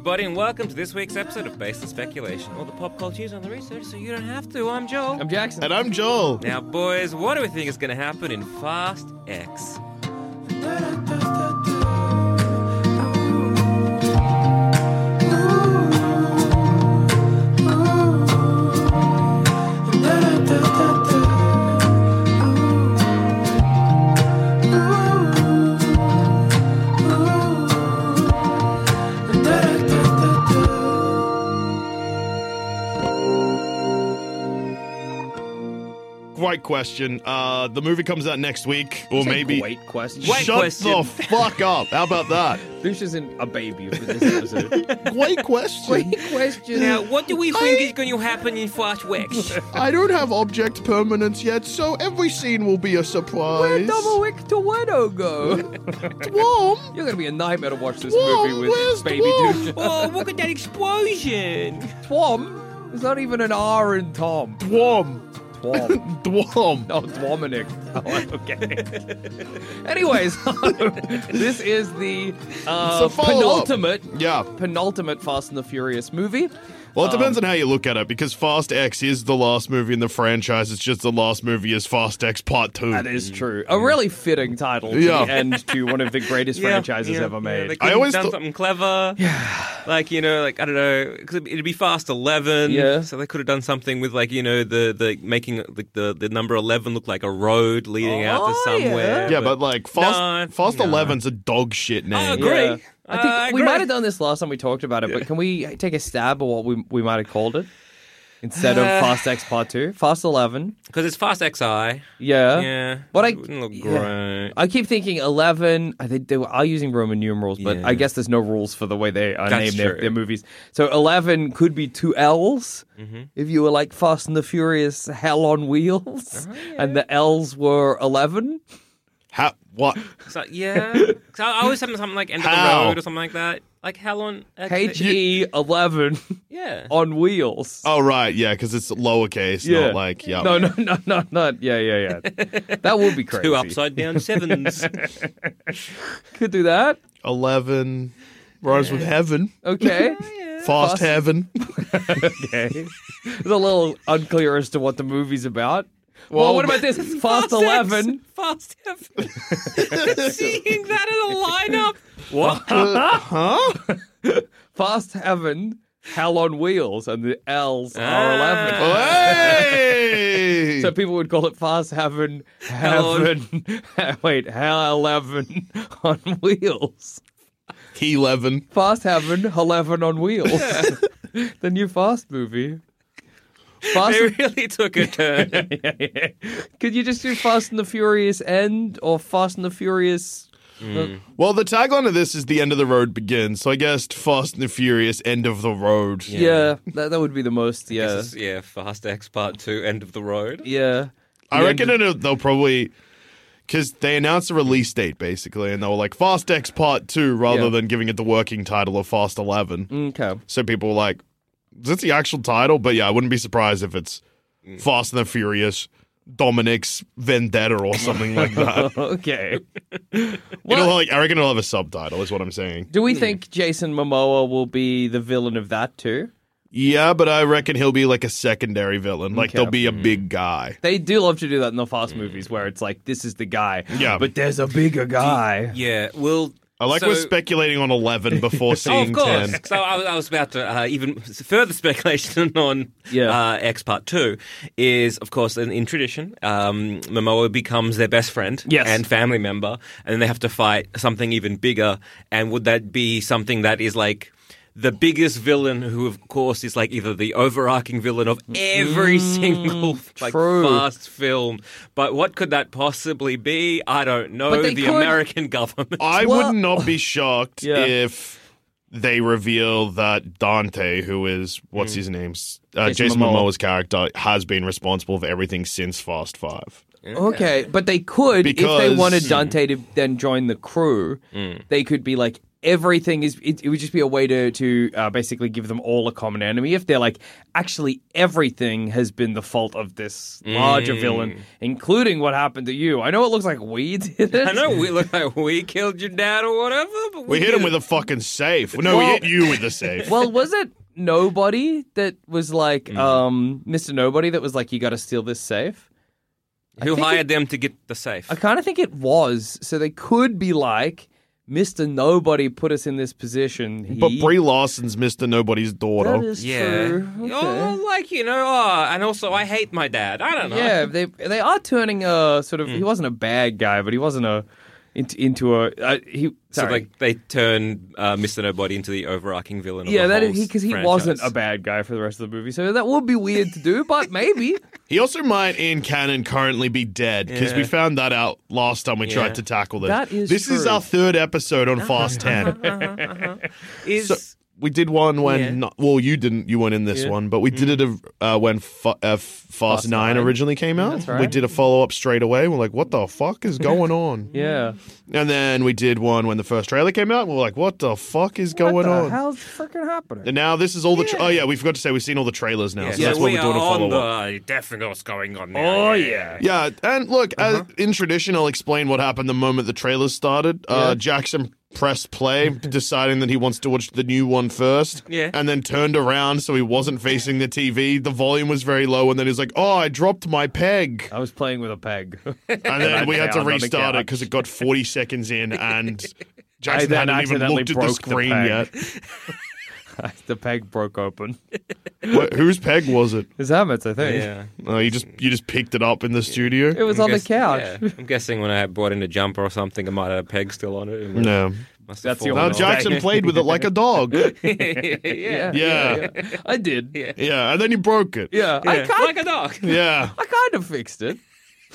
everybody, and welcome to this week's episode of Baseless Speculation, all the pop culture news on the research so you don't have to. I'm Joel. I'm Jackson. And I'm Joel. Now, boys, what do we think is going to happen in Fast X? Great question. The movie comes out next week, or maybe. Great question. Great Shut question. the fuck up. How about that? This isn't a baby for this episode. Great question. Great question. Now, what do we think is going to happen in Fast X? I don't have object permanence yet, so every scene will be a surprise. Wick to Widow go? Twom. You're gonna be a nightmare to watch this Twom, movie with where's baby Twom? dude. Oh, look at that explosion! Twom? There's not even an R in Tom. Twom. Twom. Twom. Oh, Dominic. Oh, okay. Anyways, this is the a follow-up. penultimate Fast and the Furious movie. Well, it depends on how you look at it, because Fast X is the last movie in the franchise. It's just the last movie is Fast X Part 2. That is true. A really fitting title to Yeah. the end to one of the greatest franchises ever made. They I could always have done thought- something clever. Like, I don't know, because it'd be Fast 11. Yeah. So they could have done something with, the making the number 11 look like a road leading out to somewhere. Yeah, but like Fast no. 11's a dog shit name. I agree. Yeah. I think we agree. might have done this last time we talked about it, but can we take a stab at what we might have called it instead of Fast X Part 2? Fast 11. Because it's Fast XI. Yeah. Yeah. But It wouldn't look great. I keep thinking 11. I think they are using Roman numerals, but Yeah. I guess there's no rules for the way they That's name true. their movies. So 11 could be two L's Mm-hmm. if you were like Fast and the Furious Hell on Wheels, and the L's were 11. What? So, yeah. So I always said something like End of the How? Road or something like that. Like Hell on... HE 11 Yeah. on wheels. Oh, right, yeah, because it's lowercase, Yeah. not like, yeah. No, not. Yeah. That would be crazy. Two upside down sevens. Could do that. 11 rhymes with heaven. Okay. Fast heaven. Okay. It's a little unclear as to what the movie's about. Well, what about this? Fast 11. Fast Heaven. Seeing that in a lineup. What? Fast Heaven, Hell on Wheels, and the L's are 11. Hey! So people would call it Fast Heaven, Hell Heaven, Hell 11 on Wheels. He 11. Fast Heaven, 11 on Wheels. The new Fast movie. Fast They really took a turn. yeah. Could you just do Fast and the Furious End or Fast and the Furious? Well, the tagline of this is the end of the road begins, so I guess Fast and the Furious, end of the road. Yeah, that would be the most. Yeah, This is, Fast X Part 2, End of the Road. yeah. I reckon they'll probably... Because they announced a release date, basically, and they were like, Fast X Part 2, rather Yeah. than giving it the working title of Fast 11. Okay. So people were like, is this the actual title? But yeah, I wouldn't be surprised if it's Fast and the Furious, Dominic's Vendetta or something like that. Okay. I reckon it'll have a subtitle, is what I'm saying. Do we think Jason Momoa will be the villain of that too? Yeah, but I reckon he'll be like a secondary villain. Like, Okay. there'll be a big guy. They do love to do that in the Fast movies, where it's like this is the guy, Yeah. but there's a bigger guy. Yeah, well... I like we're speculating on 11 before Oh, seeing of course. 10. So I was about to even further speculation on X Part 2 is, of course, in tradition, Momoa becomes their best friend and family member, and then they have to fight something even bigger. And would that be something that is like the biggest villain, who of course is like either the overarching villain of every single Fast film, but what could that possibly be? I don't know. The American government. I would not be shocked if they reveal that Dante, who is, what's his name? Jason Momoa's character, has been responsible for everything since Fast 5. Okay, but they could, if they wanted Dante to then join the crew, they could be like, everything is, it would just be a way to basically give them all a common enemy. If they're like, actually, everything has been the fault of this larger villain, including what happened to you. I know it looks like we did it. I know we look like we killed your dad or whatever, but we hit him with a fucking safe. No, we hit you with the safe. Well, was it Nobody that was like, Mr. Nobody that was like, you got to steal this safe? Who hired them to get the safe? I kind of think it was. So they could be like, Mr. Nobody put us in this position. But Brie Larson's Mr. Nobody's daughter. That is true. Okay. Oh, like, and also I hate my dad. I don't know. Yeah, they are turning a sort of, he wasn't a bad guy, but he wasn't into a, So like they turn Mr. Nobody into the overarching villain. Yeah, of the that whole is because he franchise. wasn't a bad guy for the rest of the movie, so that would be weird to do, but maybe. He also might, in canon, currently be dead because we found that out last time we tried to tackle this. That is This true. is our third episode on Fast 10. So we did one when, you didn't, you weren't in this one, but we did it when Fast 9 originally came out. That's right. We did a follow-up straight away. We're like, what the fuck is going on? Yeah. And then we did one when the first trailer came out. And we're like, what the fuck is going What the on? hell's freaking happening? And now this is all the... we forgot to say we've seen all the trailers now. So Yeah, that's what we we're doing a are on follow-up. definitely what's going on now. Oh, yeah. Yeah, and look, in tradition, I'll explain what happened the moment the trailers started. Jackson pressed play, deciding that he wants to watch the new one first, and then turned around so he wasn't facing the TV. The volume was very low, and then he's like, oh, I dropped my peg. I was playing with a peg. And then we had to restart it because it got 40 seconds in, and Jackson hadn't even looked at the screen yet. The peg broke open. Whose peg was it? It's Emmett's, I think. Yeah. You just picked it up in the studio? It was on the couch. Yeah. I'm guessing when I brought in a jumper or something, it might have a peg still on it. No. That's your No, Jackson played with it like a dog. Yeah. I did. Yeah, and then he broke it. Yeah. Like a dog. Yeah. I kind of fixed it.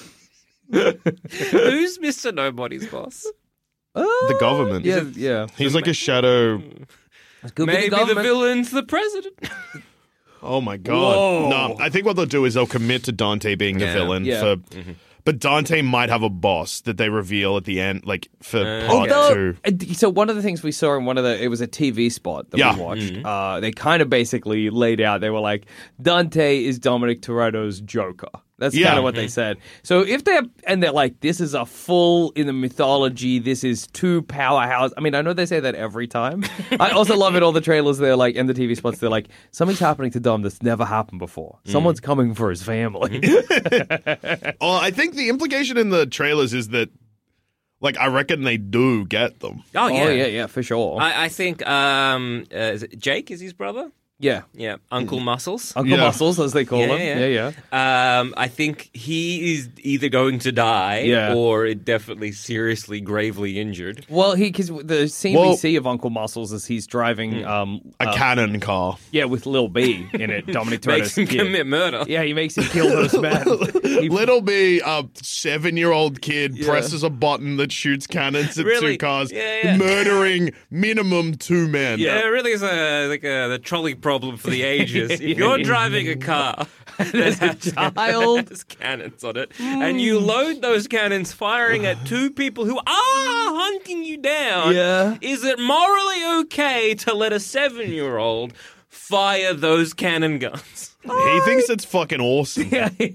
Who's Mr. Nobody's boss? The government. Yeah. He's like a shadow... Maybe the villain's the president. Oh my god. Whoa. No, I think what they'll do is they'll commit to Dante being the villain but Dante might have a boss that they reveal at the end, like for part 2. So one of the things we saw in it was a TV spot that we watched. They kind of basically laid out, they were like, Dante is Dominic Toretto's Joker. That's kind of what they said. So if they're like, this is a full in the mythology, this is 2 powerhouse. I mean, I know they say that every time. I also love it, all the trailers, they're like, and the TV spots, they're like, something's happening to Dom that's never happened before. Someone's coming for his family. I think the implication in the trailers is that, like, I reckon they do get them. Oh, yeah, for sure. I think, is it Jake is his brother? Yeah. Uncle Muscles. Uncle Muscles, as they call him. Yeah. I think he is either going to die or definitely seriously, gravely injured. Well, because the scene we see of Uncle Muscles is he's driving a cannon car. Yeah, with Lil B in it. Dominic Toretto's makes him commit murder. Yeah, he makes him kill those men. Little B, a 7-year-old kid, presses a button that shoots cannons at 2 cars, murdering minimum 2 men. Yeah, it really is the trolley problem for the ages. If you're driving a car that has cannons on it, and you load those cannons firing at 2 people who are hunting you down, is it morally okay to let a 7-year-old fire those cannon guns? He thinks it's fucking awesome.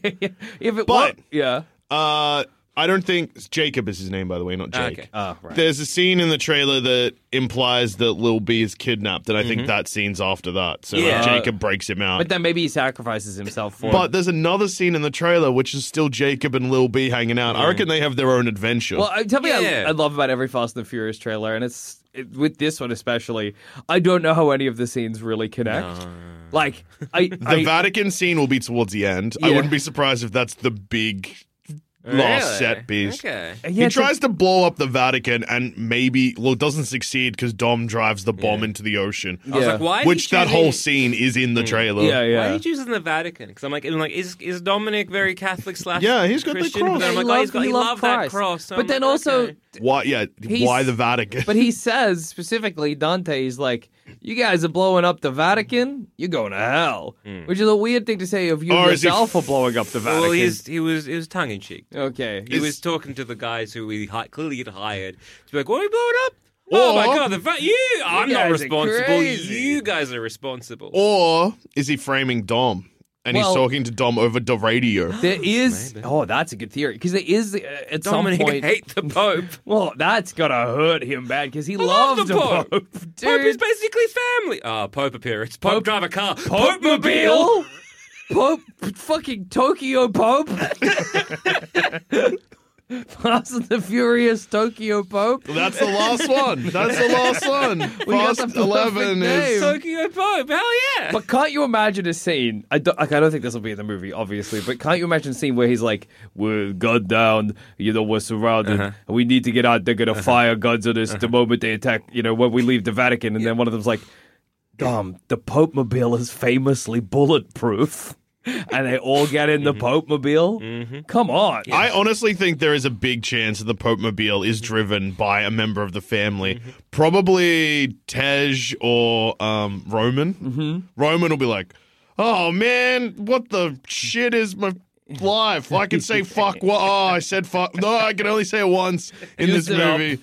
I don't think Jacob is his name, by the way, not Jake. Okay. Oh, right. There's a scene in the trailer that implies that Lil B is kidnapped, and I think that scene's after that. So Jacob breaks him out. But then maybe he sacrifices himself for But there's another scene in the trailer which is still Jacob and Lil B hanging out. I reckon they have their own adventure. Well, tell me I love about every Fast and the Furious trailer, and with this one especially, I don't know how any of the scenes really connect. No. Like, the Vatican scene will be towards the end. I wouldn't be surprised if that's the big... last set piece. Okay. He tries to blow up the Vatican and doesn't succeed because Dom drives the bomb into the ocean. I was like, why? Which that whole scene is in the trailer. Yeah. Why are you choosing the Vatican? Because I'm like, is Dominic very Catholic / Yeah, he's got Christian? the cross. I'm like, he loved that cross. So but then also, why the Vatican? But he says specifically, Dante, he's like, you guys are blowing up the Vatican, you're going to hell. Which is a weird thing to say of you yourself for blowing up the Vatican. Well, it was tongue in cheek. Okay. He was talking to the guys who we clearly had hired to be like, what are we blowing up? Oh my God! I'm not responsible. crazy. You guys are responsible. Or is he framing Dom? And he's talking to Dom over the radio. There is... Oh, that's a good theory. Because there is, at Dominic some point... hate the Pope. Well, that's got to hurt him bad because he loves the Pope. Dude. Pope is basically family. Pope appearance. Pope drive a car. Pope-mobile? Pope, fucking Tokyo Pope. Fast and the Furious Tokyo Pope. That's the last one. Fast 11 is Tokyo Pope. Hell yeah. But can't you imagine a scene? I don't think this will be in the movie, obviously. But can't you imagine a scene where he's like, "We're gunned down. We're surrounded. And we need to get out. They're gonna fire guns at us the moment they attack. When we leave the Vatican." And then one of them's like, "Dom, the Pope-mobile is famously bulletproof." And they all get in the Pope-mobile? Mm-hmm. Come on. I honestly think there is a big chance that the Pope-mobile is driven by a member of the family. Mm-hmm. Probably Tej or Roman. Mm-hmm. Roman will be like, "Oh, man, what the shit is my life? I can say fuck. I said fuck. No, I can only say it once in this movie."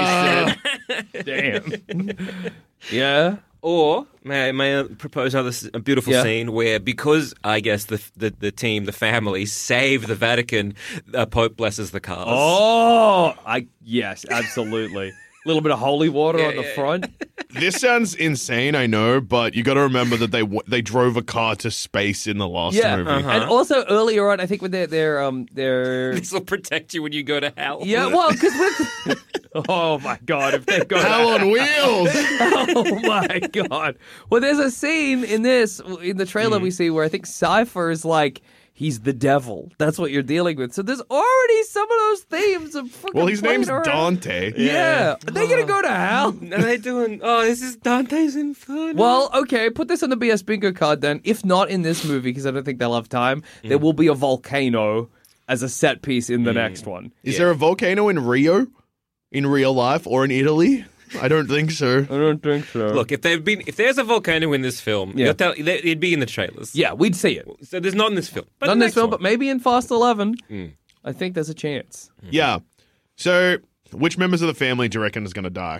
Damn. Yeah. Or may I propose a beautiful scene where, because I guess the team, the family, save the Vatican, Pope blesses the cars. Oh, yes, absolutely. A little bit of holy water on the front. This sounds insane, I know, but you got to remember that they drove a car to space in the last movie. Uh-huh. And also earlier on, I think when they're this will protect you when you go to hell. Yeah, well, because oh my God, if they go hell on wheels. Oh my God. Well, there's a scene in the trailer we see where I think Cypher is like, he's the devil. That's what you're dealing with. So there's already some of those themes of fucking. Well, his name's around. Dante. Yeah. Are they going to go to hell? Are they doing, this is Dante's Inferno? Well, okay, put this on the BS bingo card then. If not in this movie, because I don't think they'll have time, there will be a volcano as a set piece in the next one. Is there a volcano in Rio? In real life or in Italy? I don't think so. I don't think so. Look, if there's a volcano in this film, it'd be in the trailers. Yeah, we'd see it. So there's not in this film. Not in this film, but maybe in Fast 11. I think there's a chance. Yeah. So, which members of the family do you reckon is going to die?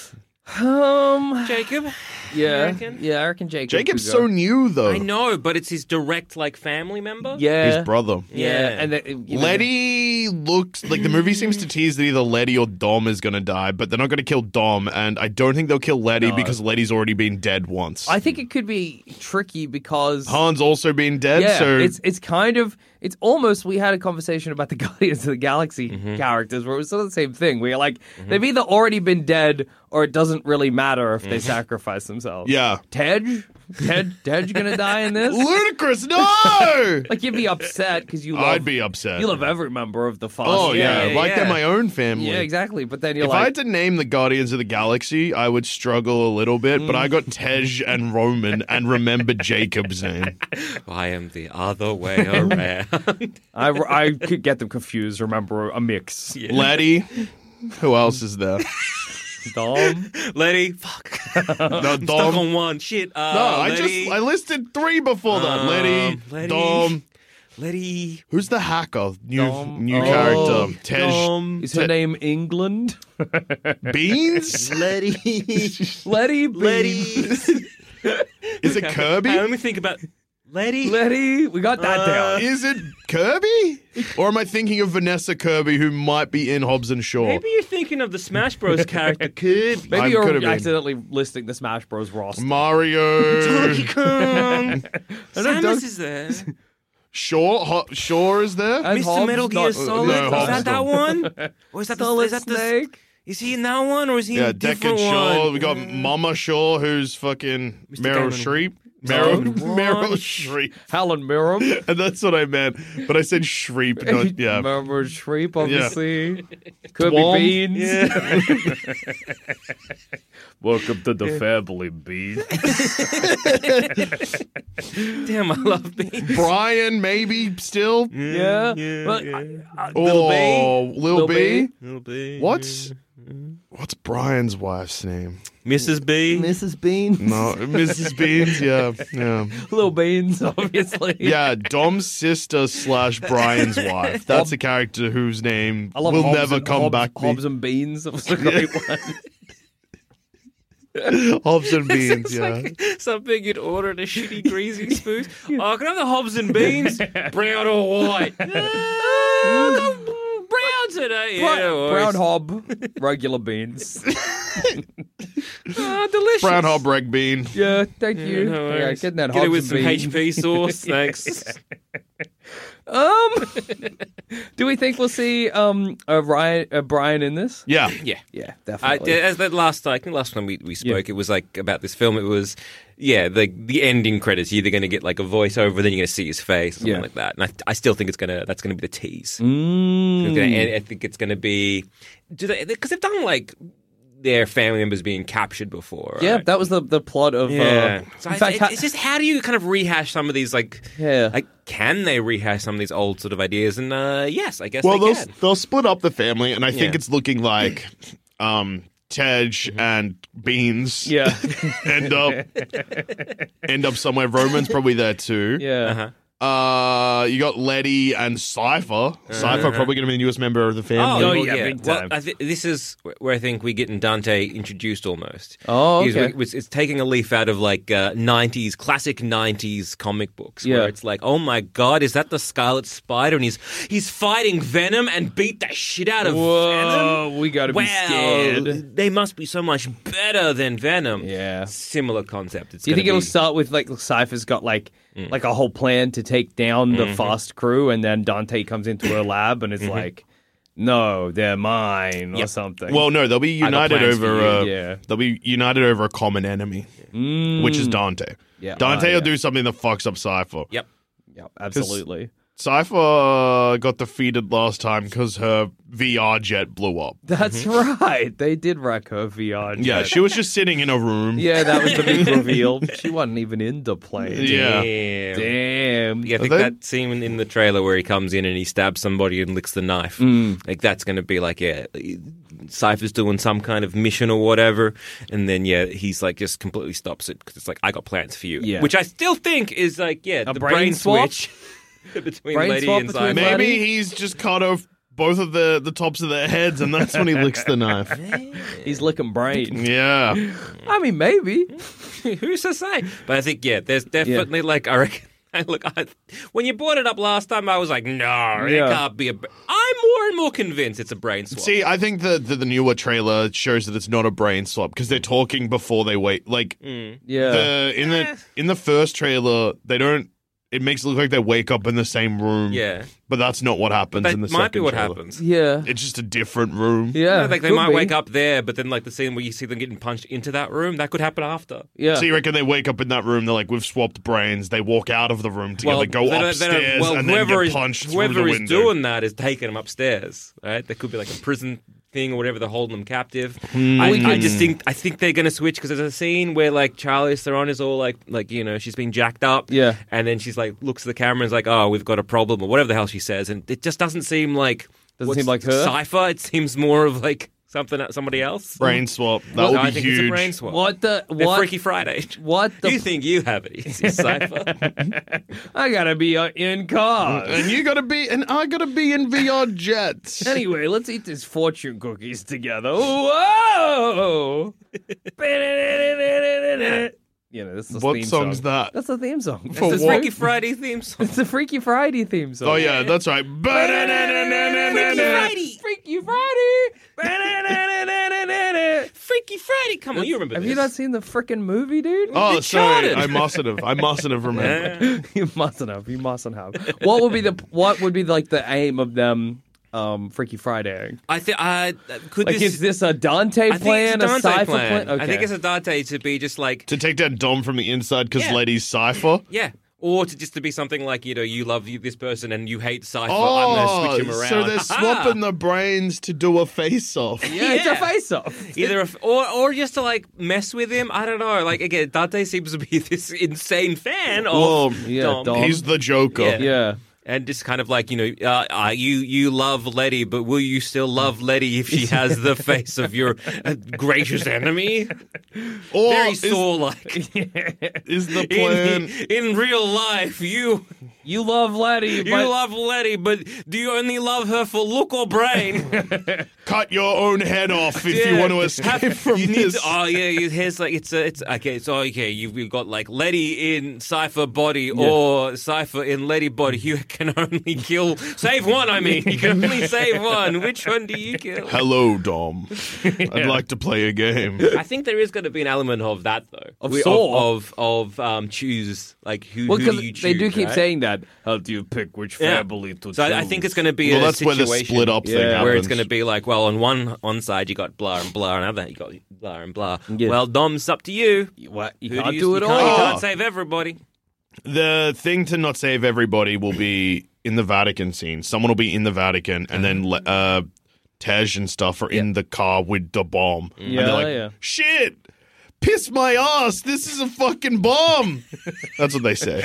Jacob. Yeah, I reckon Jacob. Jacob's so new, though. I know, but it's his direct family member. Yeah, his brother. Yeah, and Letty looks like the movie seems to tease that either Letty or Dom is going to die, but they're not going to kill Dom, and I don't think they'll kill Letty because Letty's already been dead once. I think it could be tricky because Han's also been dead. Yeah, so it's kind of. It's almost, we had a conversation about the Guardians of the Galaxy characters where it was sort of the same thing. Where you're like, they've either already been dead or it doesn't really matter if they sacrifice themselves. Yeah. Tej gonna die in this? Ludicrous, no! Like, you'd be upset because you love... I'd be upset. You love every member of the Fast. Oh, yeah. Like they're my own family. Yeah, exactly. But then if I had to name the Guardians of the Galaxy, I would struggle a little bit, but I got Tej and Roman and remembered Jacob's name. I am the other way around. I could get them confused. Remember, a mix. Yeah. Letty. Who else is there? Dom. Letty. Fuck. No, Dom. Stuck on one. Shit. No, Letty. I listed 3 before that. Letty, Dom. Letty. Who's the hacker? New character. Tej. Is her name England? Beans? Letty Beans. Is it Kirby? Let me think about... Letty, we got that down. Is it Kirby? Or am I thinking of Vanessa Kirby, who might be in Hobbs and Shaw? Maybe you're thinking of the Smash Bros. character Kirby. Maybe you're accidentally listing the Smash Bros. roster. Mario. Donkey Kong. Samus is there. Shaw is there? And Mr. Hobbs, Metal Gear Solid. No, is that one? Or is that the Snake? Is he in that one, or is he in a different Deckard one? Shaw. We got Mama Shaw, who's fucking Meryl Streep. Meryl Streep. Helen Mirren. And that's what I meant. But I said Streep. Yeah. Remember Streep, obviously. Yeah. Kirby Beans. Yeah. Welcome to the family, Beans. Damn, I love Beans. Brian, maybe, still. Yeah. Lil B. Lil B. What's Brian's wife's name? Mrs. B. Mrs. Beans. No, Mrs. Beans, yeah. Little Beans, obviously. Yeah, Dom's sister / Brian's wife. That's a character whose name will never come back. Hobbs and Beans. That was a great one. Hobbs and beans, yeah. Like something you'd order at a shitty greasy spoon. Oh, can I have the Hobbs and beans? Brown or white? Brown today. Brown hob, regular beans. Delicious. Brown hob reg bean. Yeah, thank you. Yeah, getting that Hobbs it with some beans. HP sauce. Thanks. Do we think we'll see Brian in this? Yeah, Definitely. As the last time we spoke, it was like about this film. It was the ending credits. You're either going to get like a voiceover, then you're going to see his face, something like that. And I still think that's going to be the tease. I think it's going to be because they've done like their family members being captured before. Right? Yeah, that was the plot of. Yeah. So it's just how do you kind of rehash some of these like can they rehash some of these old sort of ideas? And yes, I guess they can. They'll split up the family, and I think it's looking like Tej and Beans end up somewhere. Roman's probably there too. Yeah. You got Letty and Cypher. Cypher probably going to be the newest member of the family. Oh, yeah, big time. Well, this is where I think we get Dante introduced almost. Oh, okay. It's taking a leaf out of like classic 90s comic books where it's like, oh my God, is that the Scarlet Spider? And he's fighting Venom and beat the shit out of Venom? We got to be scared. They must be so much better than Venom. Yeah. Similar concept. Do you think it'll start with like Cypher's got like a whole plan to take down the Fast crew, and then Dante comes into her lab and is like, "No, they're mine," or something. Well, no, they'll be united over a common enemy, which is Dante. Yeah. Dante will do something that fucks up Cypher. Yep, absolutely. Cypher got defeated last time because her VR jet blew up. That's right. They did wreck her VR jet. Yeah, she was just sitting in a room. Yeah, that was the big reveal. She wasn't even in the plane. Yeah. Damn. Yeah, I think that scene in the trailer where he comes in and he stabs somebody and licks the knife, like that's going to be like, Cypher's doing some kind of mission or whatever, and then he's like just completely stops it because it's like, I got plans for you. Yeah. Which I still think is like, the brain switch. Between Letty and Cypher. Maybe he's just cut off both of the tops of their heads, and that's when he licks the knife. He's licking brain. Yeah. I mean, maybe. Who's to say? But I think, there's definitely I reckon. When you brought it up last time, I was like, no, it can't be I'm more and more convinced it's a brain swap. See, I think the newer trailer shows that it's not a brain swap because they're talking before they wait. Like, in the first trailer, they don't. It makes it look like they wake up in the same room. Yeah. But that's not what happens in the second might be what trailer. happens. Yeah. It's just a different room. Yeah. Like they might wake up there, but then like the scene where you see them getting punched into that room, that could happen after. Yeah. So you reckon they wake up in that room, they're like, we've swapped brains, they walk out of the room together, go upstairs, and then get punched through the window. Whoever is doing that is taking them upstairs, right? There could be like a prison thing or whatever, they're holding them captive. I think they're going to switch because there's a scene where like Charlize Theron is all like she's been jacked up, and then she's like looks at the camera and is like, oh, we've got a problem or whatever the hell she says, and it just doesn't seem like her Cypher. It seems more of like somebody else. Brain swap. That would be I think huge. It's a brain swap. What? Freaky Friday. You think you have it? Easy, Cypher. I gotta be in cars, and you gotta be, and I gotta be in VR jets. Anyway, let's eat these fortune cookies together. Whoa! This is the what theme song's song. that? That's the theme song. It's the Freaky Friday theme song. It's the Freaky Friday theme song. Oh yeah, that's right. Freaky Friday. Freaky Friday. Come on, you remember Have this. you not seen the frickin' movie, dude? Oh, sorry. I mustn't have remembered. You mustn't have. What would be like the aim of them Freaky Friday? I think is this a Dante plan, a Cypher plan? Okay. I think it's a Dante to be just like to take down Dom from the inside because Letty's Cypher. Yeah. Or to be something like, you love this person and you hate Cypher, I'm going to switch him around. So they're swapping the brains to do a face-off. Yeah, it's a face-off. Either or just to, like, mess with him. I don't know. Like, again, Dante seems to be this insane fan of Dom. He's the Joker. Yeah. And just kind of like, you love Letty, but will you still love Letty if she has the face of your gracious enemy? Very Saul-like. Is the plan... In real life, you You love Letty. You love Letty, but do you only love her for look or brain? Cut your own head off if you want to escape from this. Here's like it's okay. It's okay. You've got like Letty in Cypher body or Cypher in Letty body. You can only save one. I mean, you can only save one. Which one do you kill? Hello, Dom. I'd like to play a game. I think there is going to be an element of that though. Of choose like who do you choose? They do keep saying that. How do you pick which family to choose? So I think it's going to be a situation where the split up thing happens. Where it's going to be like, well, on one side you got blah and blah, and on the other you got blah and blah. Yeah. Well, Dom, it's up to you. What? You can't do it all. You can't save everybody. The thing to not save everybody will be in the Vatican scene. Someone will be in the Vatican, and then Tej and stuff are in the car with the bomb. Yeah, and they're like, shit! Piss my ass! This is a fucking bomb. That's what they say.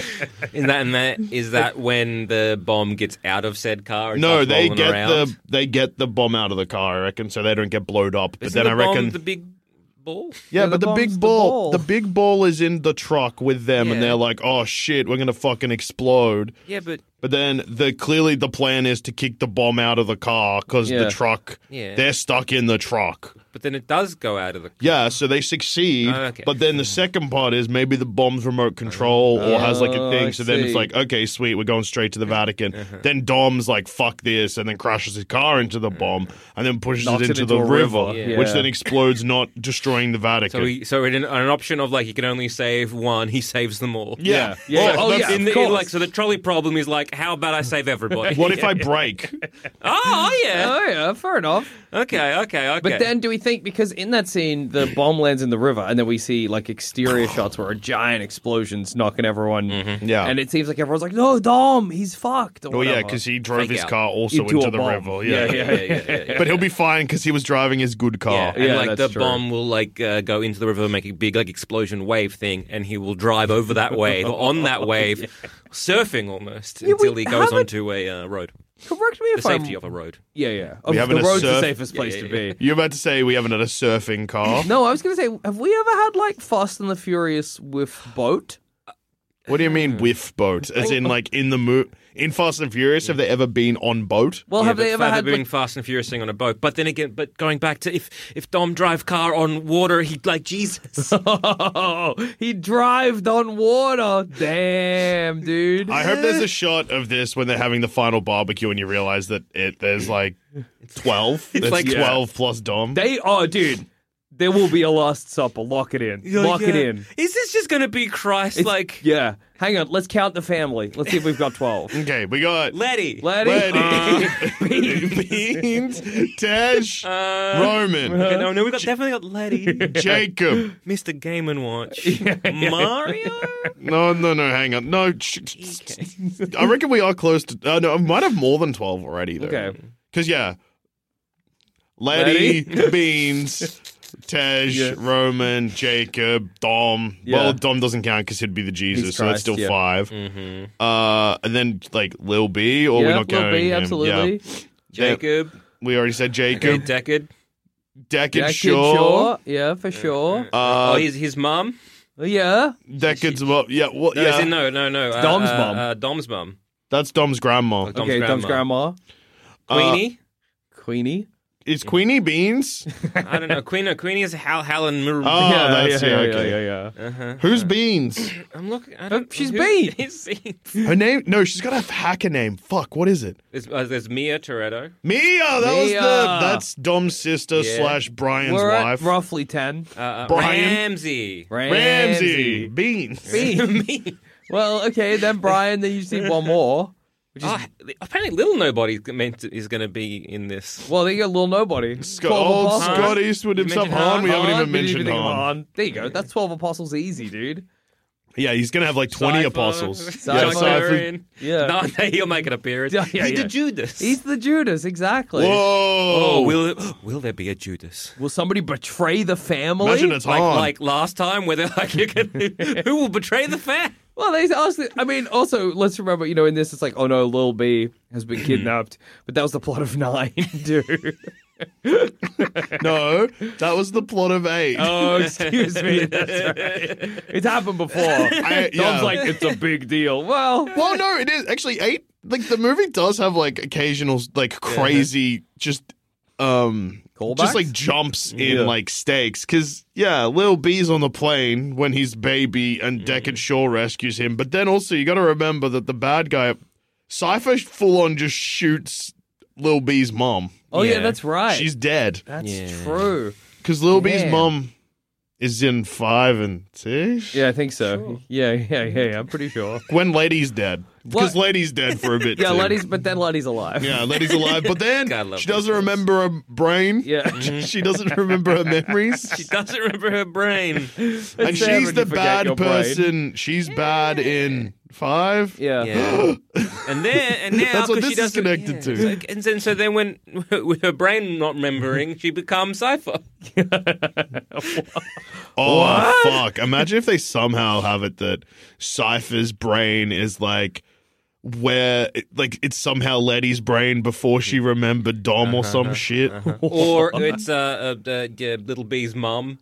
Is that when the bomb gets out of said car? No, they get the bomb out of the car. I reckon, so they don't get blowed up. But then I reckon the big ball. Yeah, but the big ball, the big ball is in the truck with them, and they're like, "Oh shit, we're gonna fucking explode." Yeah, but then clearly the plan is to kick the bomb out of the car because the truck. Yeah. They're stuck in the truck. But then it does go out of the car. Yeah, so they succeed. Okay. But then the second part is maybe the bomb's remote control or has like a thing. So then it's like, okay, sweet, we're going straight to the Vatican. Then Dom's like, fuck this, and then crashes his car into the bomb and then pushes it into the river, which then explodes, not destroying the Vatican. So in an option of like, you can only save one, he saves them all. Yeah. So the trolley problem is like, how about I save everybody? What if I break? Oh, yeah. Oh, yeah, fair enough. Okay. But then do we think, because in that scene, the bomb lands in the river, and then we see like exterior shots where a giant explosion's knocking everyone. Yeah. And it seems like everyone's like, no, Dom, he's fucked. Oh, yeah, because he drove his car also into the river. Yeah. But he'll be fine because he was driving his good car. Yeah, and like the bomb will like go into the river, make a big like explosion wave thing, and he will drive over that wave, on that wave, surfing almost until he goes onto a road. Correct me if the safety of a road. Yeah. The road's the safest place to be. You're about to say we haven't had a surfing car? No, I was going to say, have we ever had like Fast and the Furious with boat? What do you mean with boat? As in like in the in Fast and Furious, have they ever been on boat? Well, have they ever had doing Fast and Furious thing on a boat? But then again, going back to if Dom drive car on water, he'd like Jesus. He drived on water. Damn, dude. I hope there's a shot of this when they're having the final barbecue and you realize that there's like 12. It's like 12 plus Dom. Dude. There will be a Last Supper. Lock it in. Lock it in. Is this just going to be Christ? Yeah. Hang on. Let's count the family. Let's see if we've got 12. Okay, we got Letty. Beans. Tej. Roman. Okay, no, we definitely got Letty. Jacob. Mr. Game & Watch. Mario? No, hang on. No. I reckon we are close to... no, I might have more than 12 already, though. Okay. Because, Letty, Beans... Tej, Roman, Jacob, Dom. Yeah. Well, Dom doesn't count because he'd be the Jesus, so that's still 5. Mm-hmm. And then, like, Lil B, or we're not counting Lil B, him? absolutely. Yeah. Jacob. We already said Jacob. Okay, Deckard Shaw. Yeah, for sure. His mum? Yeah. Deckard's mum. Yeah, well, yeah. No. Dom's mum. Dom's mum. That's Dom's grandma. Dom's grandma. Queenie? Is Queenie Beans? I don't know. Queenie is Helen Mirren. Oh, that's yeah. Who's Beans? I'm looking. She's Beans. Beans. Her name? No, she's got a hacker name. Fuck, what is it? There's Mia Toretto. Mia, that's Dom's sister / Brian's wife. At roughly 10. Ramsey. Beans. Well, okay, then Brian. Then you see one more. Apparently, Little Nobody is going to be in this. Well, there you go, Little Nobody. Scott Eastwood himself. Han. We haven't even mentioned Han. There you go. That's 12 apostles easy, dude. Yeah, he's going to have like 20 apostles. Yeah. No, he'll make an appearance. He's the Judas. He's the Judas, exactly. Whoa. Will there be a Judas? Will somebody betray the family? Imagine it's Han. Like last time, where they're like, who will betray the family? Well, they asked. I mean, also let's remember, in this it's like, oh no, Lil B has been kidnapped, but that was the plot of 9, dude. No, that was the plot of 8. Oh, excuse me. That's right. It's happened before. Dom's like, it's a big deal. Well, no, it is. Actually, 8, like, the movie does have, like, occasional, like, crazy, just like, jumps in, like, stakes. Because, Lil B's on the plane when he's baby and Deckard Shaw rescues him. But then also, you got to remember that the bad guy, Cypher full-on just shoots Lil B's mom. Oh, yeah, that's right. She's dead. That's true. Because Lil B's mom is in 5 and 6? Yeah, I think so. Sure. Yeah, I'm pretty sure. When Lady's dead. Because Lady's dead for a bit, too. But then Lady's alive. Yeah, Lady's alive. But then she doesn't remember her brain. Yeah. She doesesn't remember her memories. She doesn't remember her brain. And she's the bad person. She's bad in 5. Yeah. And now that's what this she is connected to. So then when with her brain not remembering, she becomes Cypher. Fuck. Imagine if they somehow have it that Cypher's brain is like where it's somehow Letty's brain before she remembered Dom or some shit. Or it's Little B's mum.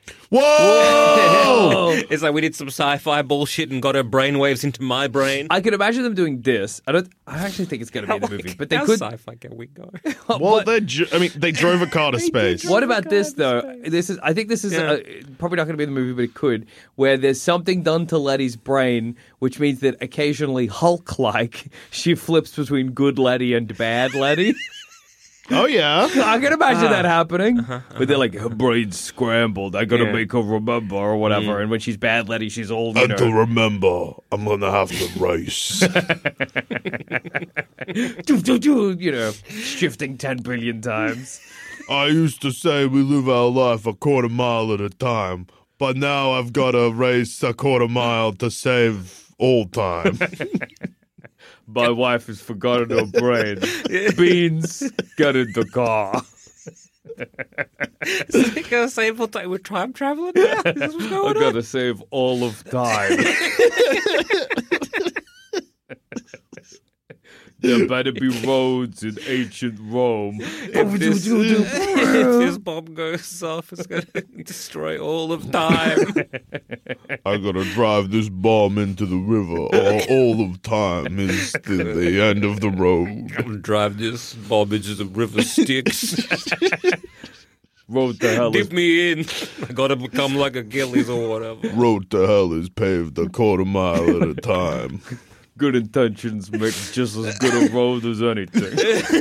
Whoa! It's like we did some sci-fi bullshit and got her brainwaves into my brain. I could imagine them doing this. I actually think it's going to be in the movie, but they how could. Sci-fi can we go? Well, they drove a car to space. What about this though? I think this is probably not going to be in the movie, but it could. Where there's something done to Letty's brain, which means that occasionally Hulk-like she flips between good Letty and bad Letty. Oh, yeah. I can imagine that happening. But they're like, her brain's scrambled. I got to make her remember or whatever. And when she's bad Letty, she's all, to remember, I'm going to have to race. Shifting 10 billion times. I used to say we live our life a quarter mile at a time. But now I've got to race a quarter mile to save all time. My wife has forgotten her brain. Beans, get in the car. Is it going to save all time? We're time traveling now? Is this what's going on? I've got to save all of time. There better be roads in ancient Rome. If this bomb goes off, it's going to destroy all of time. I got to drive this bomb into the river, or all of time is the end of the road. I'm going to drive this bomb into the river Styx. Road to hell. Dip me in. I got to become like Achilles or whatever. Road to hell is paved a quarter mile at a time. Good intentions make just as good a road as anything.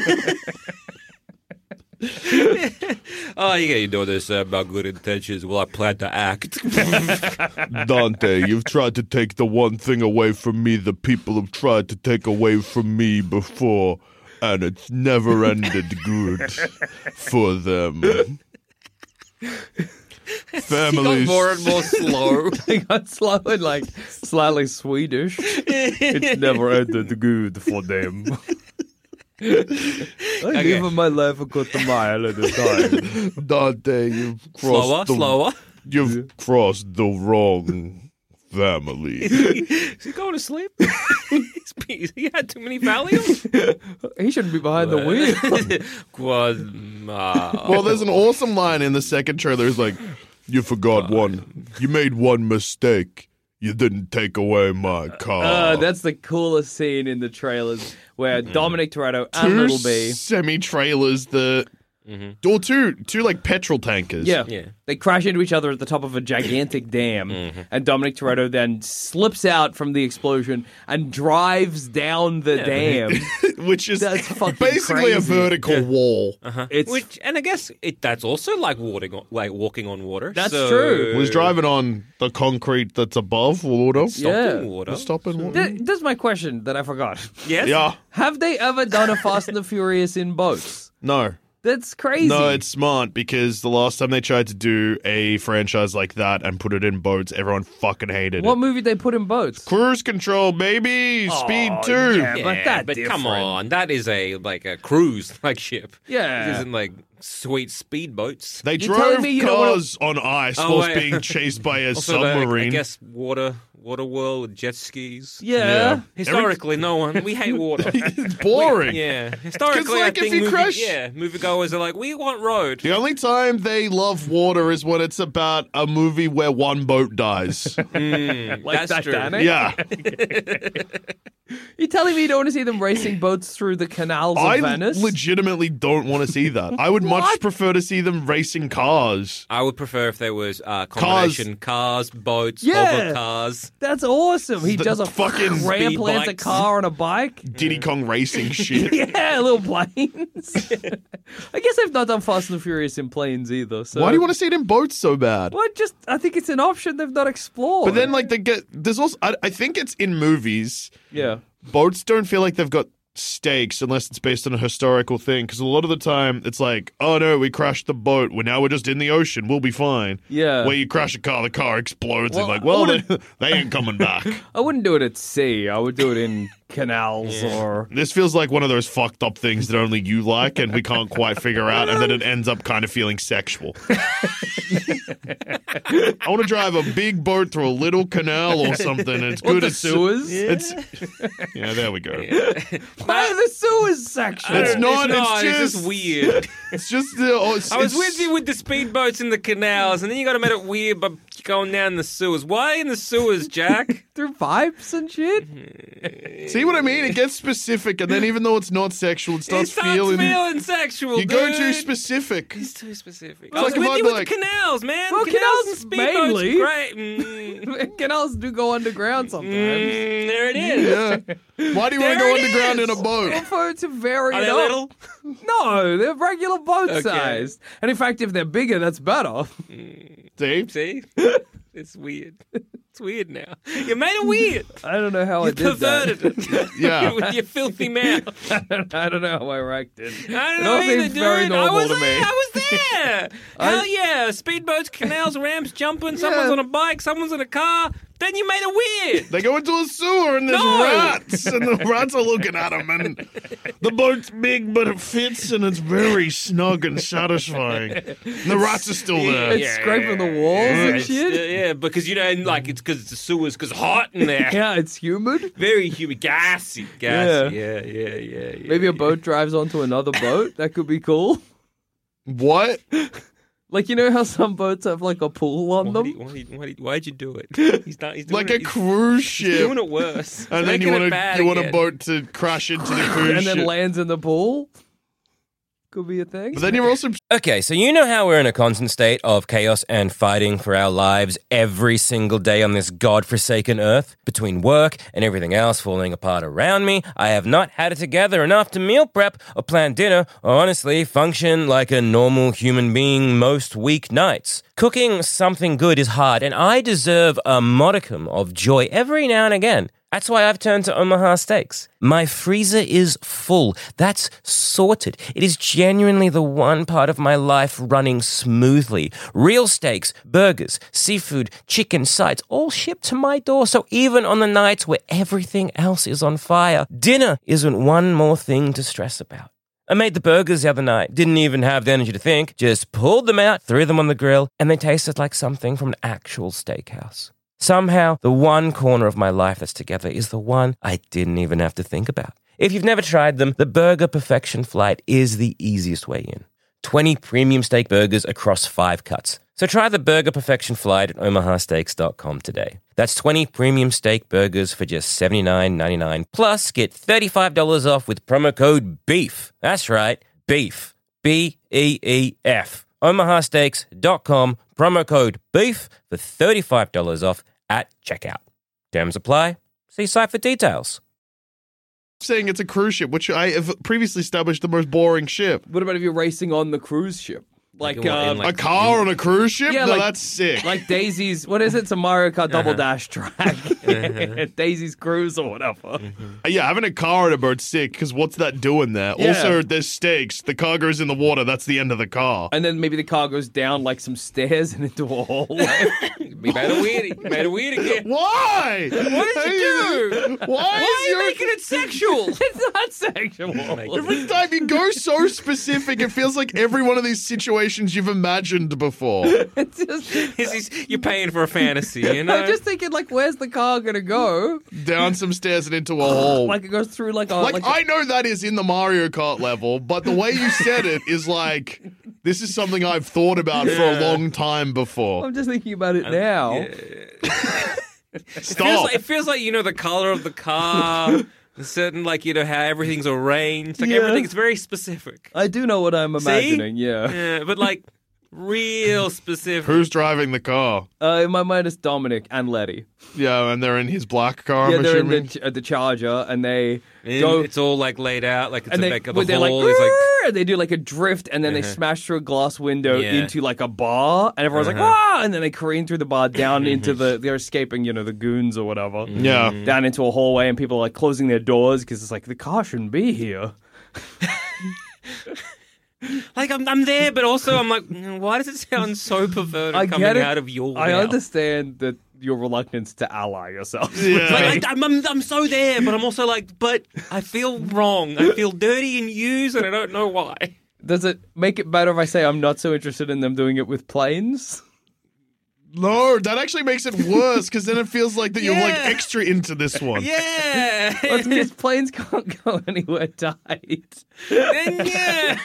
You know this about good intentions. Well, I plan to act. Dante, you've tried to take the one thing away from me the people have tried to take away from me before, and it's never ended good for them. Families. He got more and more slow. He got slow and like slightly Swedish. It's never ended good for them. I live my life a quarter mile at a time. Dante, you've crossed slower. You've crossed the wrong family. Is he going to sleep? He had too many Valium? He shouldn't be behind the wheel. Well, there's an awesome line in the second trailer. It's like, you forgot one. You made one mistake. You didn't take away my car. That's the coolest scene in the trailers where Dominic Toretto and Little B. Semi-trailers that... Or two like petrol tankers. Yeah. They crash into each other at the top of a gigantic dam, and Dominic Toretto then slips out from the explosion and drives down the dam, which is basically crazy. A vertical wall. And I guess that's also like walking on water. That's true. It was driving on the concrete that's above water. Stopping water. Stopping water. That's my question that I forgot. Yes. Yeah. Have they ever done a Fast and the Furious in boats? No. That's crazy. No, it's smart because the last time they tried to do a franchise like that and put it in boats, everyone fucking hated it. What movie did they put in boats? Cruise Control, baby! Speed 2! Yeah, but come on. That is a cruise ship. Yeah. It isn't like sweet speedboats. They drove cars on ice whilst being chased by a submarine. I guess water Water world with jet skis. Yeah. Historically, no one. We hate water. It's boring. Historically, like, I think moviegoers are like, we want road. The only time they love water is when it's about a movie where one boat dies. Like That's Titanic? true. Yeah. You're telling me you don't want to see them racing boats through the canals of Venice? I legitimately don't want to see that. I would much prefer to see them racing cars. I would prefer if there was combination cars, boats, hover cars. That's awesome. He does a fucking ramp lands a car on a bike. Diddy Kong racing shit. Yeah, little planes. I guess they've not done Fast and Furious in planes either. So. Why do you want to see it in boats so bad? Well, I think it's an option they've not explored. But then, like, there's also, I think it's in movies. Yeah. Boats don't feel like they've got stakes unless it's based on a historical thing, because a lot of the time it's like, oh no, we crashed the boat, now we're just in the ocean, we'll be fine. Yeah. Where you crash a car, the car explodes, Well, and like, they ain't coming back. I wouldn't do it at sea. I would do it in canals or... This feels like one of those fucked up things that only you like and we can't quite figure out, and then it ends up kind of feeling sexual. I want to drive a big boat through a little canal or something, and it's good the at sewers. Yeah, there we go. Why are the sewers sexual? It's not. It's just just weird. It's just. I was with you with the speedboats in the canals, and then you got to make it weird by going down the sewers. Why in the sewers, Jack? Through pipes and shit? See what I mean? It gets specific, and then even though it's not sexual, it starts feeling sexual. You go too specific. It's too specific. It's I was like with if you I'd with the canals, man. Well, canals and speedboats mainly. great. Canals do go underground sometimes. There it is. Yeah. Why do you want to go underground in a boat? For to vary Are it they up. little? No, they're regular boat sized. And in fact, if they're bigger, that's better. See? It's weird. It's weird now. You made it weird. I don't know how I did perverted that. it. Yeah. With your filthy mouth. I don't know how I racked it. I don't know either, seems very normal to me. I was there. Hell yeah. Speedboats, canals, ramps, jumping. Someone's on a bike. Someone's in a car. Then you made it weird. They go into a sewer and there's rats, and the rats are looking at them, and the boat's big, but it fits, and it's very snug and satisfying. And the rats are still there. It's scraping the walls and shit. because it's because it's the sewers, because it's hot in there. Yeah, it's humid. Very humid, gassy. Yeah. Maybe a boat drives onto another boat. That could be cool. What? Like, you know how some boats have, like, a pool on them? Why'd you do it? He's doing like a cruise ship. He's doing it worse. And then you want a boat to crash into the cruise ship. And then lands in the pool? Could be a thing. But then you're also... Okay, so you know how we're in a constant state of chaos and fighting for our lives every single day on this godforsaken earth? Between work and everything else falling apart around me, I have not had it together enough to meal prep or plan dinner or honestly function like a normal human being most weeknights. Cooking something good is hard, and I deserve a modicum of joy every now and again. That's why I've turned to Omaha Steaks. My freezer is full. That's sorted. It is genuinely the one part of my life running smoothly. Real steaks, burgers, seafood, chicken, sides, all shipped to my door. So even on the nights where everything else is on fire, dinner isn't one more thing to stress about. I made the burgers the other night, didn't even have the energy to think, just pulled them out, threw them on the grill, and they tasted like something from an actual steakhouse. Somehow, the one corner of my life that's together is the one I didn't even have to think about. If you've never tried them, the Burger Perfection Flight is the easiest way in. 20 premium steak burgers across 5 cuts. So try the Burger Perfection Flight at omahasteaks.com today. That's 20 premium steak burgers for just $79.99. Plus, get $35 off with promo code BEEF. That's right, BEEF. B-E-E-F. omahasteaks.com, promo code BEEF for $35 off at checkout. Terms apply. See site for details. Saying it's a cruise ship, which I have previously established the most boring ship. What about if you're racing on the cruise ship? Like a car on a cruise ship? Yeah, no, that's sick. Like Daisy's, what is it? It's a Mario Kart Double Dash track. Daisy's Cruise or whatever. Yeah, having a car on a boat's sick, because what's that doing there? Yeah. Also, there's stakes. The car goes in the water. That's the end of the car. And then maybe the car goes down like some stairs and into a hallway. You made it weird again. Why? What did you do? Why are you making it sexual? It's not sexual. Every time you go so specific, it feels like every one of these situations you've imagined before. It's just... You're paying for a fantasy, you know? I'm just thinking, like, where's the car going to go? Down some stairs and into a hole. Like, it goes through, like, a... I know that is in the Mario Kart level, but the way you said it is like, this is something I've thought about for a long time before. I'm just thinking about it now. Yeah. Stop. It feels like, the color of the car, certain, like, how everything's arranged. Like, everything's very specific. I do know what I'm imagining, Yeah, but, like, real specific. Who's driving the car? In my mind, it's Dominic and Letty. Yeah, and they're in his black car, Yeah, I'm they're assuming. in the Charger, and they go... It's all, like, laid out, like, it's and they're like, they do like a drift, and then they smash through a glass window into like a bar, and everyone's like, "Ah!" And then they careen through the bar down into they're escaping, the goons or whatever. Yeah. Down into a hallway, and people are like closing their doors because it's like the car shouldn't be here. Like, I'm there, but also I'm like, why does it sound so perverted coming out of your mouth? I understand that your reluctance to ally yourself. Yeah. Like, I'm so there, but I'm also like, but I feel wrong. I feel dirty and used, and I don't know why. Does it make it better if I say I'm not so interested in them doing it with planes? No, that actually makes it worse, because then it feels like that you're like extra into this one. Yeah. Well, it's because planes can't go anywhere tight. Then, yeah.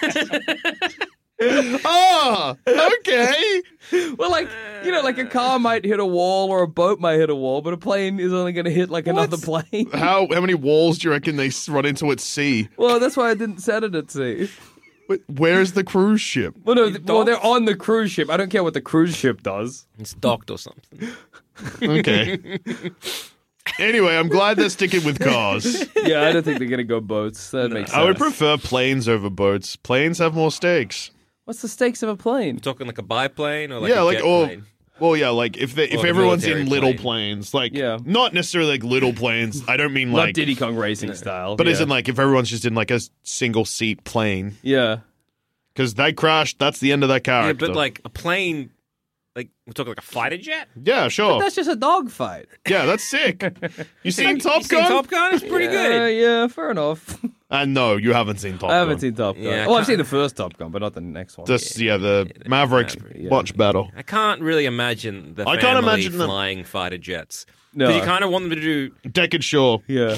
Oh, okay. Well, like, like a car might hit a wall or a boat might hit a wall, but a plane is only going to hit like another plane. How many walls do you reckon they run into at sea? Well, that's why I didn't set it at sea. Wait, where's the cruise ship? Well, no, they're on the cruise ship. I don't care what the cruise ship does. It's docked or something. Okay. Anyway, I'm glad they're sticking with cars. Yeah, I don't think they're going to go boats. That makes sense. I would prefer planes over boats. Planes have more stakes. What's the stakes of a plane? You're talking like a biplane or like a jet plane? Well, yeah, like if everyone's in little planes, like not necessarily like little planes. I don't mean like not Diddy Kong Racing style, but isn't like if everyone's just in like a single seat plane. Yeah, because they crashed. That's the end of that character. Yeah, but like a plane, like we're talking like a fighter jet. Yeah, sure. But that's just a dogfight. Yeah, that's sick. You seen Top Gun? Top Gun? It's pretty good. Yeah, fair enough. No, you haven't seen Top Gun. I haven't seen Top Gun. Yeah, I've seen the first Top Gun, but not the next one. The Maverick's much better. I can't really imagine the family flying fighter jets. No. Because you kind of want them to do... Deckard Shaw. Yeah.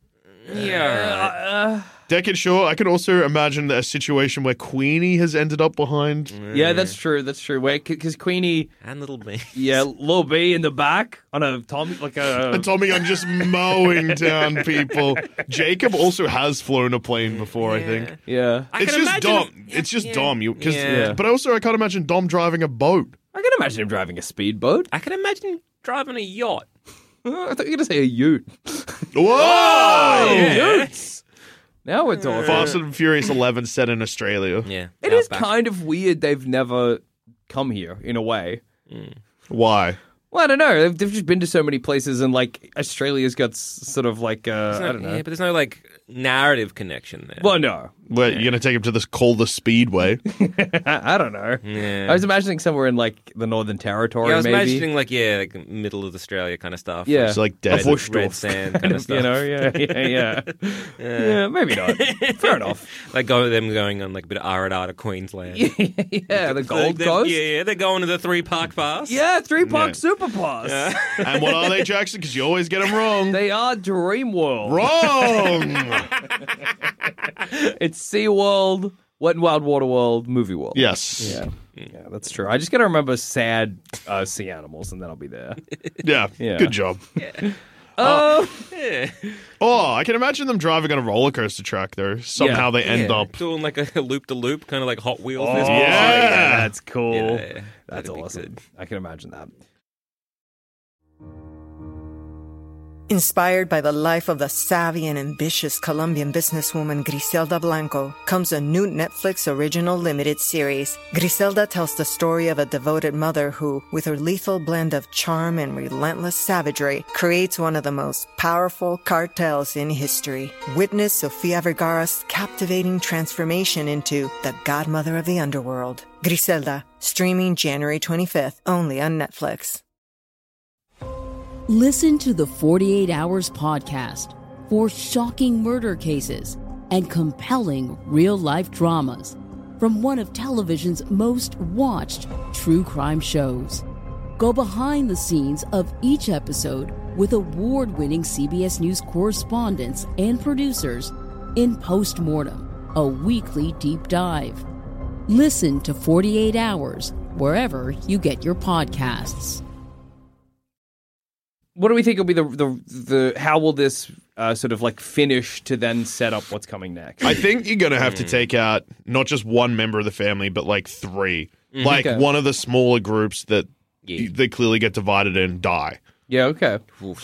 Yeah. Deckard Shaw. I could also imagine a situation where Queenie has ended up behind. Yeah, that's true. That's true. Wait, because Queenie and Little B. Yeah, Little B in the back on a Tommy, like a and Tommy Gunn just mowing down people. Jacob also has flown a plane before, I think. Yeah, it's just Dom. It's just Dom. But also I can't imagine Dom driving a boat. I can imagine him driving a speedboat. I can imagine him driving a yacht. I thought you were going to say a ute. Whoa! Utes! Now we're talking. Fast and Furious 11 set in Australia. Yeah. It is kind of weird they've never come here, in a way. Why? Well, I don't know. They've just been to so many places, and like Australia's got sort of like I don't know. Yeah, but there's no like narrative connection there. Well, no. Well, you're gonna take him to this Calder Speedway? I don't know. Yeah. I was imagining somewhere in like the Northern Territory. Yeah, I was maybe. imagining like middle of Australia kind of stuff. Yeah, it's like red sand kind of stuff. You know, yeah. Maybe not. Fair enough. Like going on like a bit of Arada to Queensland. Yeah, the Gold Coast. Yeah, they're going to the 3-park pass. Yeah, 3-park super pass. Yeah. And what are they, Jackson? Because you always get them wrong. They are Dream World. Wrong. It's SeaWorld, Wet n Wild Water World, Movie World. Yes. Yeah, that's true. I just got to remember sad sea animals, and then I'll be there. Yeah. Good job. Yeah. Yeah. Oh, I can imagine them driving on a roller coaster track, though. Somehow they end up doing like a loop-to-loop, kind of like Hot Wheels. Yeah, that's cool. Yeah, that's awesome. I can imagine that. Inspired by the life of the savvy and ambitious Colombian businesswoman Griselda Blanco comes a new Netflix original limited series. Griselda tells the story of a devoted mother who, with her lethal blend of charm and relentless savagery, creates one of the most powerful cartels in history. Witness Sofia Vergara's captivating transformation into the godmother of the underworld. Griselda, streaming January 25th, only on Netflix. Listen to the 48 Hours podcast for shocking murder cases and compelling real-life dramas from one of television's most watched true crime shows. Go behind the scenes of each episode with award-winning CBS News correspondents and producers in Postmortem, a weekly deep dive. Listen to 48 Hours wherever you get your podcasts. What do we think will be the how will this sort of like finish to then set up what's coming next? I think you're going to have to take out not just one member of the family, but like three. Like one of the smaller groups that they clearly get divided and die. Yeah, okay.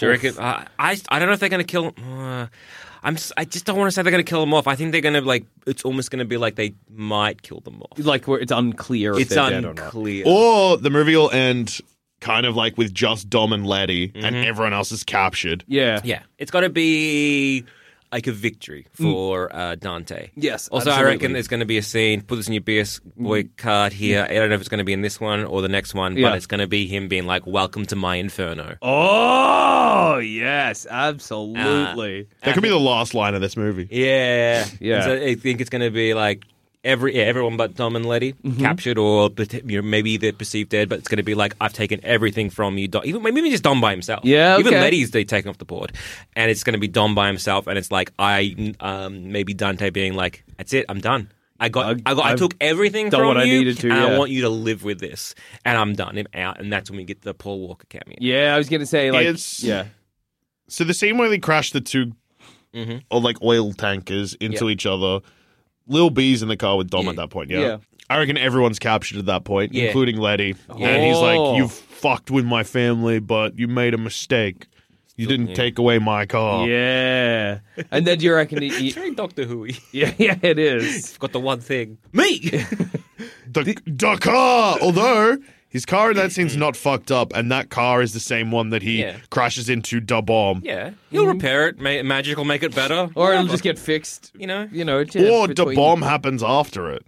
I don't know if they're going to kill him. I just don't want to say they're going to kill them off. I think they're going to like. It's almost going to be like they might kill them off. Like where it's unclear if they're dead or not. Or the movie will end kind of like with just Dom and Letty, and everyone else is captured. Yeah. It's got to be like a victory for Dante. Yes. Also, absolutely. I reckon there's going to be a scene. Put this in your BS boy card here. I don't know if it's going to be in this one or the next one, but it's going to be him being like, "Welcome to my inferno." Oh yes, absolutely. That could be the last line of this movie. Yeah. Yeah. So I think it's going to be like everyone but Dom and Letty captured, or maybe they're perceived dead, but it's going to be like, I've taken everything from you. Even maybe just Dom by himself. Yeah, even okay. Letty's they taken off the board, and it's going to be Dom by himself, and it's like maybe Dante being like, "That's it, I'm done. I took everything done from what you, I needed to, and yeah. I want you to live with this, and I'm done. I'm out." And that's when we get the Paul Walker cameo. Yeah, I was going to say like So the scene where they crash the two or like oil tankers into each other. Lil B's in the car with Dom at that point, yeah? I reckon everyone's captured at that point, including Letty. And he's like, "You fucked with my family, but you made a mistake. You didn't take away my car." Yeah. And then do you reckon It's very Doctor Who-y. Yeah, it is. Got the one thing. Me! The car! Although, his car in that scene's not fucked up, and that car is the same one that he crashes into Da Bomb. Yeah. He'll repair it. Magic will make it better. Or it'll just get fixed. You know? Or Da Bomb happens after it.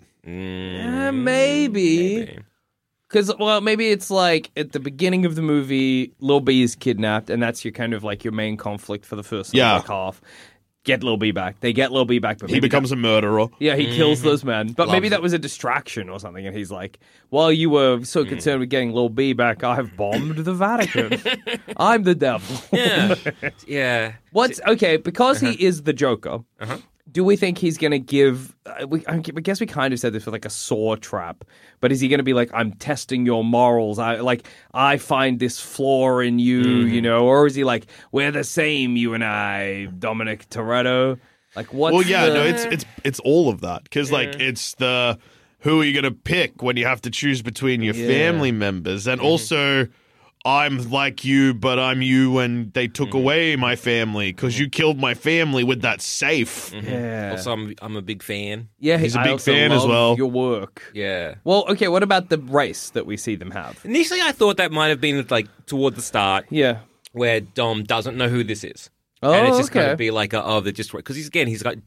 Maybe. Because, well, maybe it's like at the beginning of the movie, Lil B is kidnapped, and that's your kind of like your main conflict for the first half. Get Lil B back. They get Lil B back, but he becomes a murderer. Yeah, he kills those men. But maybe that was a distraction or something, and he's like, while you were so concerned with getting Lil B back, I have bombed the Vatican. I'm the devil. Yeah. Okay, because he is the Joker, do we think he's going to give... I guess we kind of said this with like a saw trap, but is he going to be like, I'm testing your morals, I find this flaw in you, you know, or is he like, we're the same, you and I, Dominic Toretto? Like, what's it's all of that, because like it's the who are you going to pick when you have to choose between your family members, and also I'm like you, but I'm you when they took away my family because you killed my family with that safe. Yeah. Also, I'm a big fan. Yeah, he's a big fan as well. Your work. Yeah. Well, okay. What about the race that we see them have? Initially, I thought that might have been like toward the start. Yeah. Where Dom doesn't know who this is. Oh, and it's just going to be like, they're just because he's got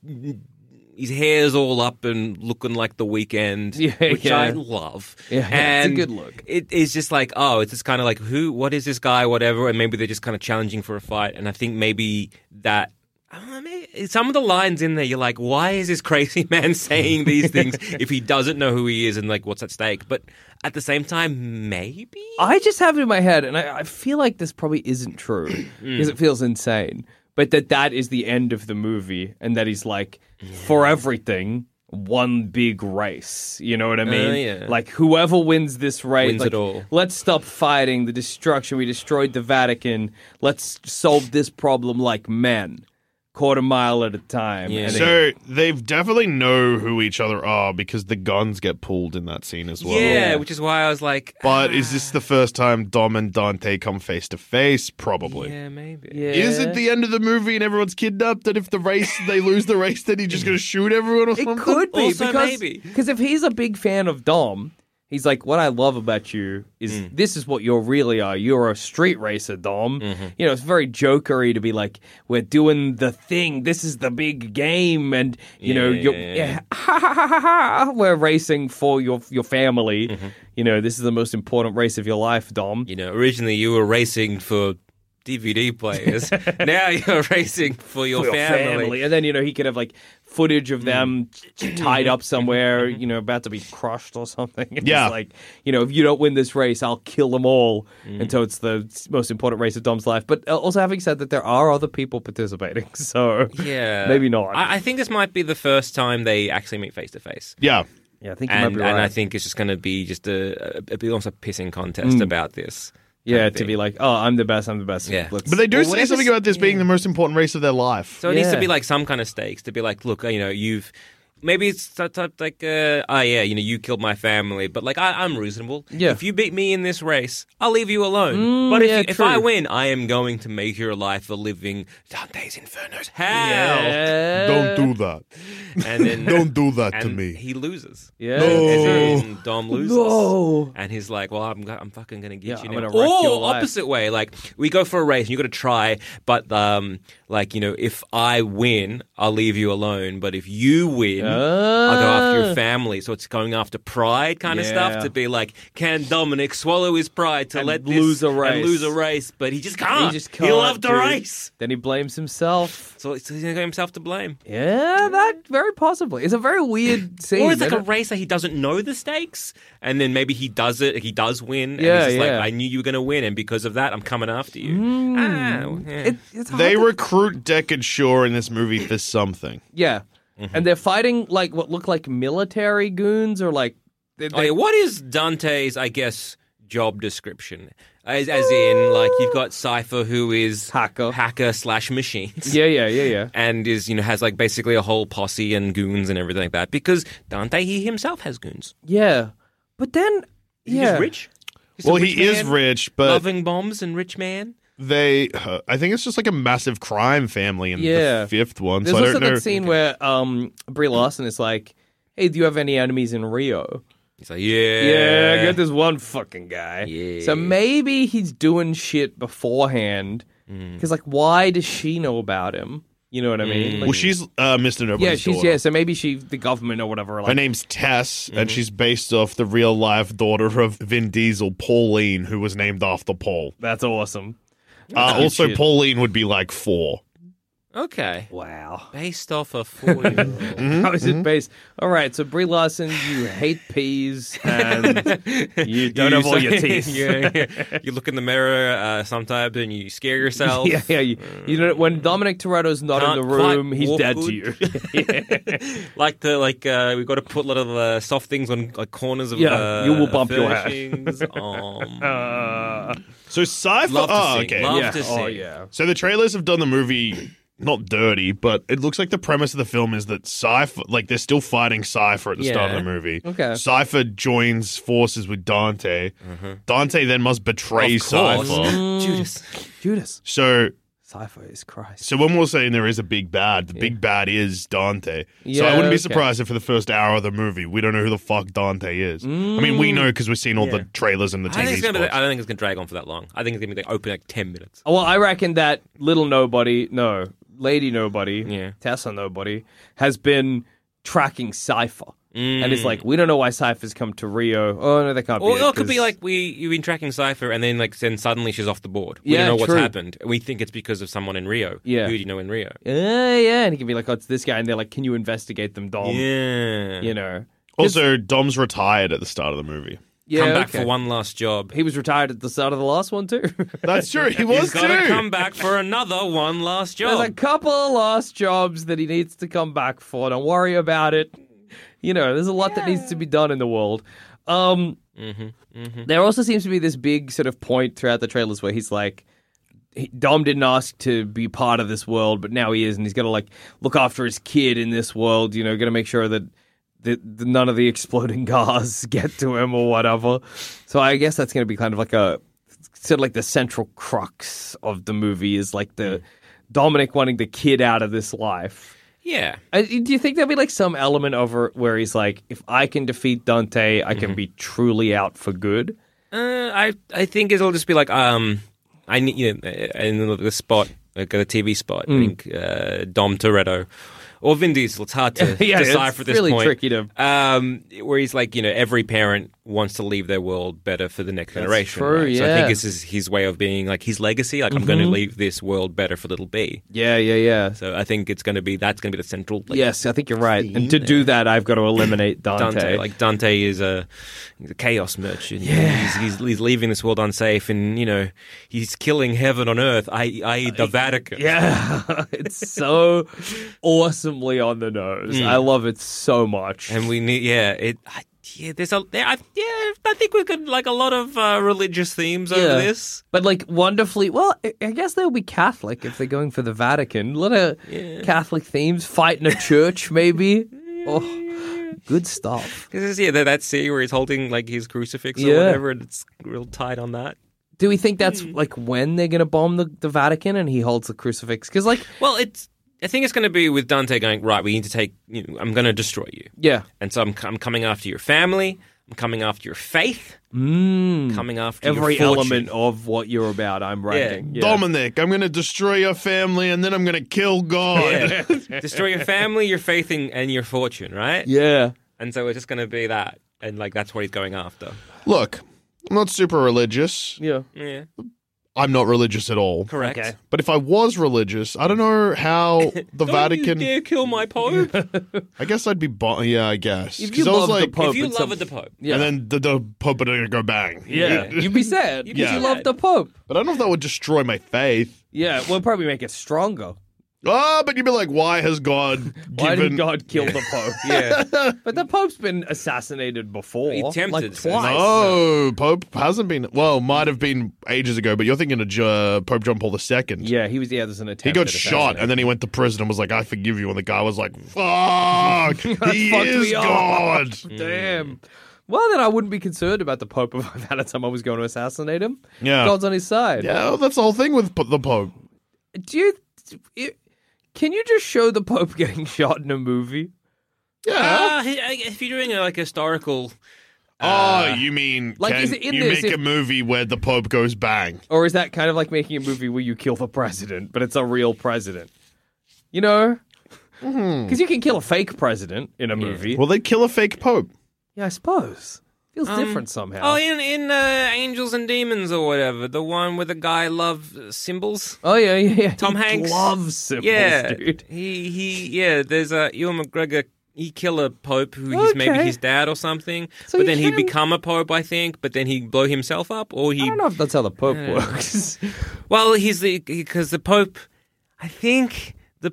his hair's all up and looking like The Weeknd, which I love. Yeah, and it's a good look. It is just like, it's just kind of like, what is this guy, whatever, and maybe they're just kind of challenging for a fight. And I think maybe that, some of the lines in there, you're like, why is this crazy man saying these things if he doesn't know who he is and like what's at stake? But at the same time, maybe? I just have it in my head, and I feel like this probably isn't true because it feels insane. But that is the end of the movie, and that he's like, for everything, one big race. You know what I mean? Like, whoever wins this race, wins it all. Let's stop fighting the destruction. We destroyed the Vatican. Let's solve this problem like men. Quarter mile at a time. Yeah. So they definitely know who each other are because the guns get pulled in that scene as well. Yeah, which is why I was like... But is this the first time Dom and Dante come face to face? Probably. Yeah, maybe. Yeah. Is it the end of the movie and everyone's kidnapped, and if they lose the race, then he's just going to shoot everyone or something? It could be. Also, because if he's a big fan of Dom... He's like, what I love about you is this is what you really are. You're a street racer, Dom. You know, it's very jokery to be like, we're doing the thing. This is the big game. And, you know, we're racing for your family. You know, this is the most important race of your life, Dom. You know, originally you were racing for DVD players. Now you're racing for your family. And then, he could have like footage of them tied up somewhere, about to be crushed or something. And yeah. It's like, if you don't win this race, I'll kill them all. And so it's the most important race of Dom's life. But also having said that, there are other people participating. So maybe not. I think this might be the first time they actually meet face to face. Yeah. Yeah, I think you might be right. And I think it's just going to be just almost a pissing contest about this. Yeah, to be like, oh, I'm the best. Yeah. But they do say something about this being the most important race of their life. So it needs to be like some kind of stakes to be like, look, you've... Maybe it's like, you killed my family, but like I'm reasonable. Yeah. If you beat me in this race, I'll leave you alone. But if I win, I am going to make your life a living Dante's Inferno's hell. Yeah. Don't do that. And then don't do that to me. He loses. Yeah. And Dom loses. No. And he's like, well, I'm fucking gonna get you now. I'm gonna wreck your life. Opposite way. Like we go for a race and you got to try, but if I win, I'll leave you alone. But if you win, I'll go after your family. So it's going after pride kind of stuff to be like, can Dominic swallow his pride to lose a race? But he just can't. He loved the race. Then he blames himself. So he's going to get himself to blame. Yeah, that very possibly. It's a very weird scene. Or it's like a race that he doesn't know the stakes. And then maybe he does it. He does win. And he's just like, I knew you were going to win. And because of that, I'm coming after you. They recruit Deckard Shaw in this movie for something. Yeah. Mm-hmm. And they're fighting like what look like military goons or like... what is Dante's, I guess, job description? As in, like, you've got Cypher, who is hacker/machines. Yeah. And is, has like basically a whole posse and goons and everything like that. Because Dante, he himself has goons. Yeah. But then, He's rich. He is rich, but... Loving bombs and rich man. I think it's just like a massive crime family in the fifth one. There's so also that scene where Brie Larson is like, hey, do you have any enemies in Rio? He's like, yeah. I got this one fucking guy. Yeah. So maybe he's doing shit beforehand. Because, why does she know about him? You know what I mean? Well, she's Mr. Nobody's daughter. Yeah, so maybe the government or whatever. Her name's Tess, and she's based off the real-life daughter of Vin Diesel, Pauline, who was named after Paul. That's awesome. Also, Pauline would be like 4. Okay. Wow. Based off a 4-year-old. How is it based? All right, so Brie Larson, you hate peas and you don't have all your teeth. You look in the mirror sometimes and you scare yourself. Yeah. You know, when Dominic Toretto's not in the room, he's dead to you. We've got to put a lot of soft things on corners of you will bump your head. So Cypher... Love to see. Oh, yeah. So the trailers have done the movie... Not dirty, but it looks like the premise of the film is that Cypher, they're still fighting Cypher at the start of the movie. Okay. Cypher joins forces with Dante. Dante then must betray Cypher. Judas. So Cypher is Christ. So when we're saying there is a big bad, the big bad is Dante. So I wouldn't be surprised if for the first hour of the movie, we don't know who the fuck Dante is. I mean, we know because we've seen all the trailers and the TV spots. I don't think it's going to drag on for that long. I think it's going to be open 10 minutes. Well, I reckon that Lady Nobody, Tessa Nobody, has been tracking Cypher. And it's like, we don't know why Cypher's come to Rio. Oh, no, they can't be. Or it could be like you've been tracking Cypher and then suddenly she's off the board. We don't know what's happened. We think it's because of someone in Rio. Yeah. Who do you know in Rio? Yeah. And he can be like, oh, it's this guy. And they're like, can you investigate them, Dom? Yeah. You know. Also, Dom's retired at the start of the movie. Yeah, come back for one last job. He was retired at the start of the last one, too. That's true. He was, He's got to come back for another one last job. There's a couple of last jobs that he needs to come back for. Don't worry about it. You know, there's a lot that needs to be done in the world. There also seems to be this big sort of point throughout the trailers where he's like, Dom didn't ask to be part of this world, but now he is, and he's got to look after his kid in this world. You know, got to make sure that none of the exploding cars get to him or whatever. So I guess that's going to be kind of like the central crux of the movie is the Dominic wanting the kid out of this life. Yeah. Do you think there'll be some element over where he's like, if I can defeat Dante, I can be truly out for good? I think it'll just be like, I need, in the spot, the TV spot, I think Dom Toretto or Vin Diesel. It's hard to decipher at this really point. Tricky to. Where he's like, every parent wants to leave their world better for the next generation. True, right? yeah. So I think this is his way of being like his legacy. Like I'm going to leave this world better for little B. Yeah. So I think that's going to be the central. Like, Yes, I think you're right. And to do that, I've got to eliminate Dante. Like Dante is a chaos merchant. Yeah. He's leaving this world unsafe, and he's killing heaven on earth, i.e. the Vatican. Yeah, it's so awesomely on the nose. I love it so much. And we need, I think we could like a lot of religious themes over this. But like wonderfully, well, I guess they'll be Catholic if they're going for the Vatican. A lot of Catholic themes, fighting a church maybe. Oh, good stuff. That scene where he's holding like his crucifix or whatever, and it's real tight on that. Do we think that's like when they're going to bomb the Vatican and he holds the crucifix? Because like, I think it's going to be with Dante going, right, we need to take, I'm going to destroy you. Yeah. And so I'm coming after your family. I'm coming after your faith. Coming after every your fortune. element of what you're about, I'm writing. Yeah. Dominic, I'm going to destroy your family and then I'm going to kill God. Yeah. Destroy your family, your faith, and your fortune, right? Yeah. And so it's just going to be that. And like that's what he's going after. Look, I'm not super religious. Yeah. I'm not religious at all. Correct. Okay. But if I was religious, I don't know how the Vatican... Don't you dare kill my Pope. I guess I'd be... I guess. If you love the Pope... If you love the Pope. Yeah. And then the Pope would go bang. Yeah. You'd be sad because you love the Pope. But I don't know if that would destroy my faith. Yeah, well, probably make it stronger. Oh, but you'd be like, why has God Why did God kill the Pope? Yeah. But the Pope's been assassinated before. He tempted like twice. No, Pope hasn't been. Well, might have been ages ago, but you're thinking of Pope John Paul II. Yeah, he was. Yeah, there's an attempt. He got shot, and then he went to prison and was like, I forgive you. And the guy was like, fuck, he is God. Damn. Well, then I wouldn't be concerned about the Pope if I found out someone was going to assassinate him. Yeah. God's on his side. Yeah, well, that's the whole thing with the Pope. Can you just show the Pope getting shot in a movie? Yeah. If you're doing like historical... you mean like, can is it in you this make a movie where the Pope goes bang? Or is that kind of like making a movie where you kill the president, but it's a real president? You know? Because you can kill a fake president in a movie. Well, they'd kill a fake Pope. Yeah, I suppose. Feels different somehow. Oh, in Angels and Demons or whatever, the one where the guy loved symbols. Oh yeah. Tom Hanks loves symbols, dude. There's a Ewan McGregor. He kill a pope who he's maybe his dad or something, so but then he become a pope, I think. But then he blow himself up, or he. I don't know if that's how the pope works. Well, because the pope, I think.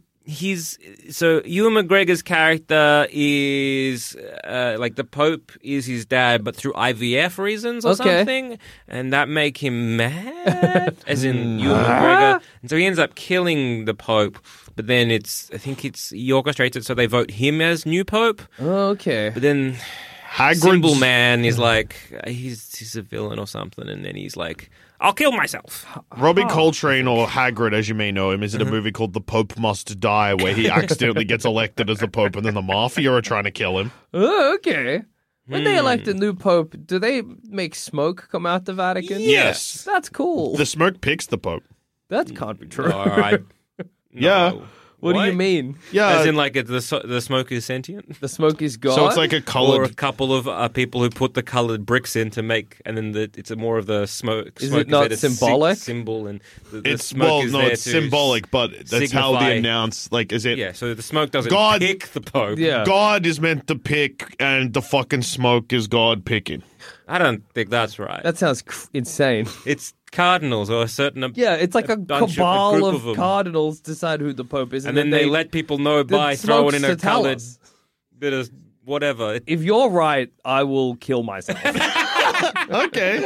So Ewan McGregor's character is like the Pope is his dad, but through IVF reasons or something, and that make him mad, as in Ewan McGregor, and so he ends up killing the Pope. But then I think he orchestrates it so they vote him as new Pope. Okay, but then Symbol Man is like he's a villain or something, and then he's like, I'll kill myself. Robbie Coltrane, or Hagrid, as you may know him, is in a movie called The Pope Must Die, where he accidentally gets elected as the Pope, and then the Mafia are trying to kill him. Oh, okay. When they elect a new Pope, do they make smoke come out the Vatican? Yes. That's cool. The smoke picks the Pope. That can't be true. All right. Yeah. What do you mean? Yeah, as in like the smoke is sentient. The smoke is God. So it's like a colored, or a couple of people who put the colored bricks in to make, and then it's more of the smoke. Is it not symbolic? Symbol and the it's smoke it's symbolic, but that's how they announce. Like, is it? Yeah. So the smoke doesn't pick the Pope. Yeah. God is meant to pick, and the fucking smoke is God picking. I don't think that's right. That sounds insane. It's cardinals or a certain it's like a cabal of cardinals decide who the Pope is, and then they let people know by throwing in a colored bit of whatever. If you're right, I will kill myself. Okay.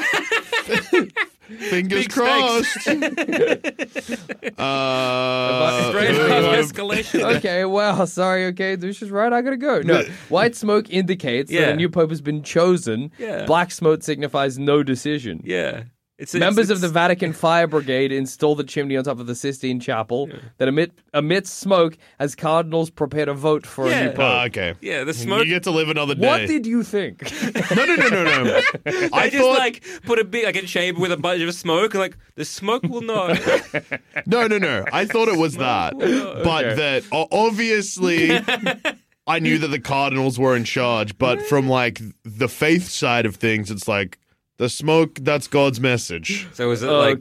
Fingers crossed. Escalation. Okay, well, sorry, okay, this is right, I gotta go. No, white smoke indicates that a new Pope has been chosen. Yeah. Black smoke signifies no decision. Yeah. Members of the Vatican Fire Brigade install the chimney on top of the Sistine Chapel that emits smoke as cardinals prepare to vote for a new Pope. Okay. Yeah, the smoke. You get to live another day. What did you think? No. I just like put a big, like a chamber with a bunch of smoke, and like the smoke will know. No. I thought it was that, but that obviously I knew that the Cardinals were in charge, but from like the faith side of things, it's like the smoke. That's God's message. So is it like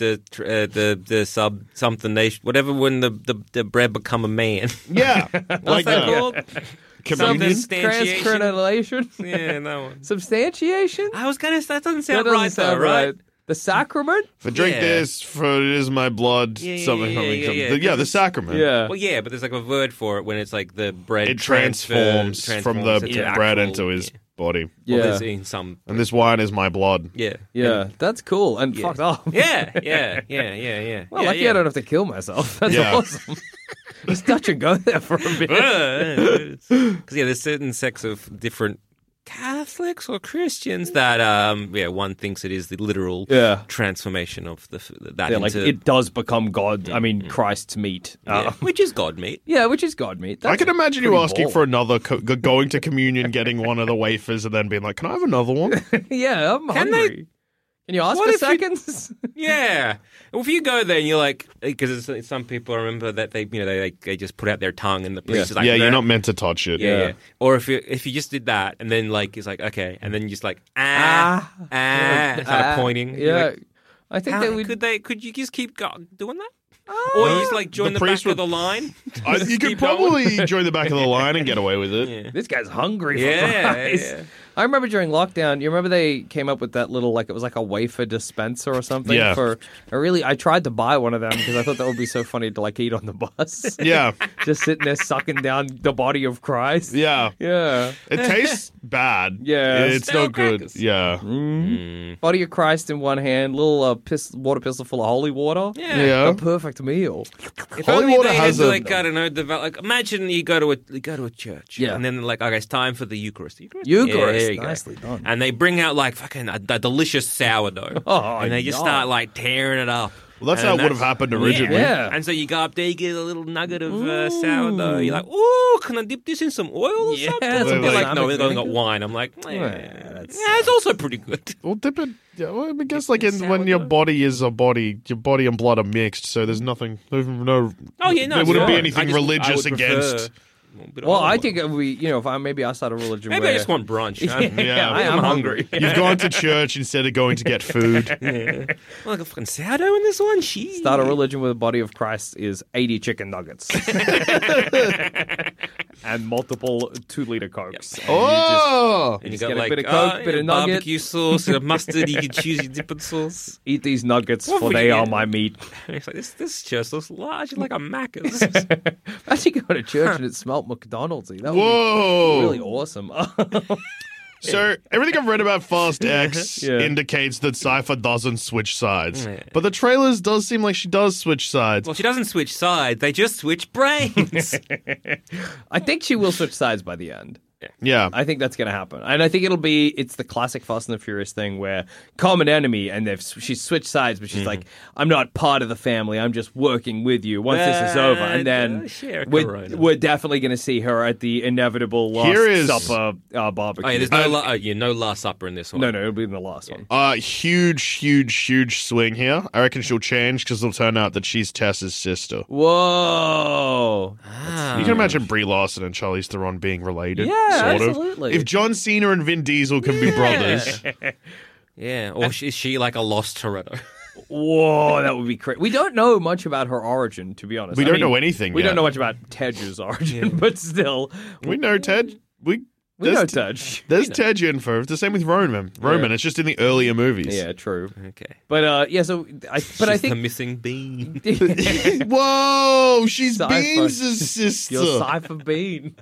the sub something nation, whatever? When the bread become a man? Yeah, what's that called? Communion? Transcrenulation? Yeah, that one. Substantiation? I was gonna. That doesn't sound right, though, right? The sacrament? For drink this, for it is my blood. Something. The sacrament. Yeah. Well, yeah, but there's like a word for it when it's like the bread. It transforms from the bread into his body. Yeah. Well, there's in some. And this wine is my blood. Yeah. Yeah. That's cool and fucked up. Yeah. Well, lucky I don't have to kill myself. That's awesome. Just touch and go there for a bit. Because there's certain sects of different Catholics or Christians that one thinks it is the literal transformation of that into... like it does become God. I mean, Christ's meat. Which is God meat. Yeah, which is God meat. I can imagine you asking for another, going to communion, getting one of the wafers, and then being like, can I have another one? Yeah, I'm hungry. Can you ask for seconds? Yeah. Well, if you go there and you're like, because some people, I remember that they just put out their tongue and the priest is like, you're not meant to touch it. Yeah. Or if you just did that and then like it's like okay, and then you just like start pointing. Yeah. Like, I think could you just keep doing that? Or you just like join the back of the line? You could probably join the back of the line and get away with it. Yeah. This guy's hungry for fries. Yeah. I remember during lockdown, you remember they came up with that little, like, it was like a wafer dispenser or something? Yeah. I tried to buy one of them because I thought that would be so funny to, like, eat on the bus. Yeah. Just sitting there sucking down the body of Christ. Yeah. Yeah. It tastes bad. Yeah. It's no good. Yeah. Body of Christ in one hand, little water pistol full of holy water. Yeah. A perfect meal. If holy only water they has had, like, I don't know, like, imagine you go to a church. Yeah. And then, like, okay, it's time for the Eucharist. Eucharist. Nicely done. And they bring out like fucking a delicious sourdough. And they just start like tearing it up. Well, that's how it would have happened originally. Yeah. And so you go up there, you get a little nugget of sourdough. You're like, ooh, can I dip this in some oil or something? And they're like, no, we've only got wine. I'm like, it's also pretty good. Well, dip it. Yeah, well, I guess like when your body is a body, your body and blood are mixed, so there's nothing. There wouldn't be anything religious against. Well, I think if I start a religion. Maybe I just want brunch. I'm hungry. You've gone to church instead of going to get food. Well, like a fucking sourdough in this one. Start a religion with a body of Christ is 80 chicken nuggets and multiple 2-liter Cokes. Yep. And you got get like a bit of Coke, bit of nugget, barbecue sauce, a mustard. You can choose your dipping sauce. Eat these nuggets, for they are my meat. It's like this church looks large, like a Macca's. Actually, go to church and it smelled McDonald's-y. That would be really awesome. So, everything I've read about Fast X indicates that Cypher doesn't switch sides. But the trailers does seem like she does switch sides. Well, she doesn't switch sides. They just switch brains. I think she will switch sides by the end. Yeah. I think that's going to happen. And I think it's the classic Fast and the Furious thing where common enemy and she's switched sides, but she's like, I'm not part of the family. I'm just working with you once this is over. And then we're definitely going to see her at the inevitable Last Supper barbecue. Oh, yeah, there's no Last Supper in this one. No, it'll be in the last one. Huge swing here. I reckon she'll change because it'll turn out that she's Tess's sister. Whoa. You can imagine Brie Larson and Charlize Theron being related. Yeah. Sort absolutely. If John Cena and Vin Diesel can be brothers. Yeah, or is she like a lost Toretto? Whoa, that would be crazy. We don't know much about her origin, to be honest. We don't know anything We don't know much about Tedge's origin, but still. We know Ted. We know Tej. There's Tej info. It's the same with Roman. It's just in the earlier movies. Yeah, true. Okay. But I think the missing Bean. Whoa, she's Beans' sister. Your Cypher Bean.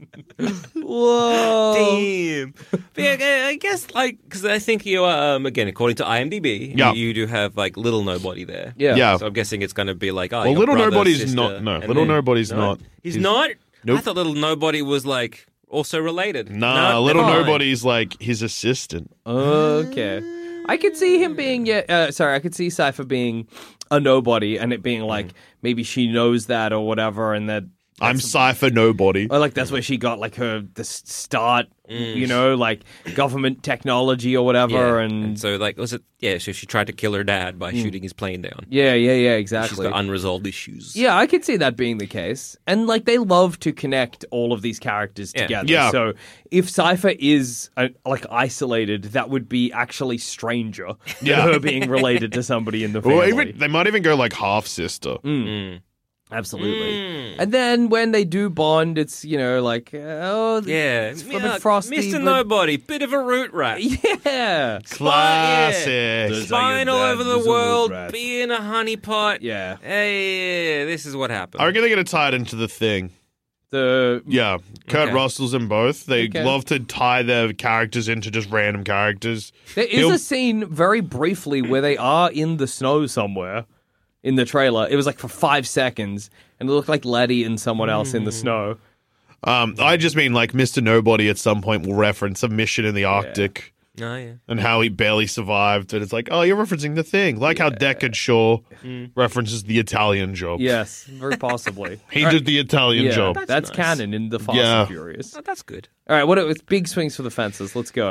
Whoa. Damn. But yeah, I guess because I think you again, according to IMDb, you do have like Little Nobody there. Yeah. So I'm guessing it's going to be like, well, Little Nobody's not. No, Little Nobody's not. He's not. Nope. I thought Little Nobody was like. Also related. Nah, Little Nobody's like his assistant. Okay. I could see him being, I could see Cypher being a nobody and it being like, maybe she knows that or whatever and that I'm Cypher Nobody. Or like that's where she got like the start, like government technology or whatever. And so like was it? Yeah, so she tried to kill her dad by shooting his plane down. Yeah, exactly. She's got unresolved issues. Yeah, I could see that being the case. And like they love to connect all of these characters together. Yeah. So if Cypher is like isolated, that would be actually stranger than her being related to somebody in the family. Or they might even go like half sister. Absolutely. And then when they do bond, it's, it's a bit frosty. Mr. Nobody, bit of a root rat. Yeah. Classic. Spying all over the world, being a honeypot. Yeah. Hey, this is what happened. I reckon they're going to tie it into the Thing. Kurt Russell's in both. They love to tie their characters into just random characters. There is a scene very briefly where they are in the snow somewhere. In the trailer, it was like for 5 seconds, and it looked like Letty and someone else in the snow. I just mean like Mr. Nobody at some point will reference a mission in the Arctic. Oh, yeah. And how he barely survived. And it's like, oh, you're referencing the Thing. Like how Deckard Shaw references the Italian Job. Yes, very possibly. He did the Italian Job. That's nice. Canon in the Fast and Furious. Oh, that's good. All right, what it's big swings for the fences. Let's go.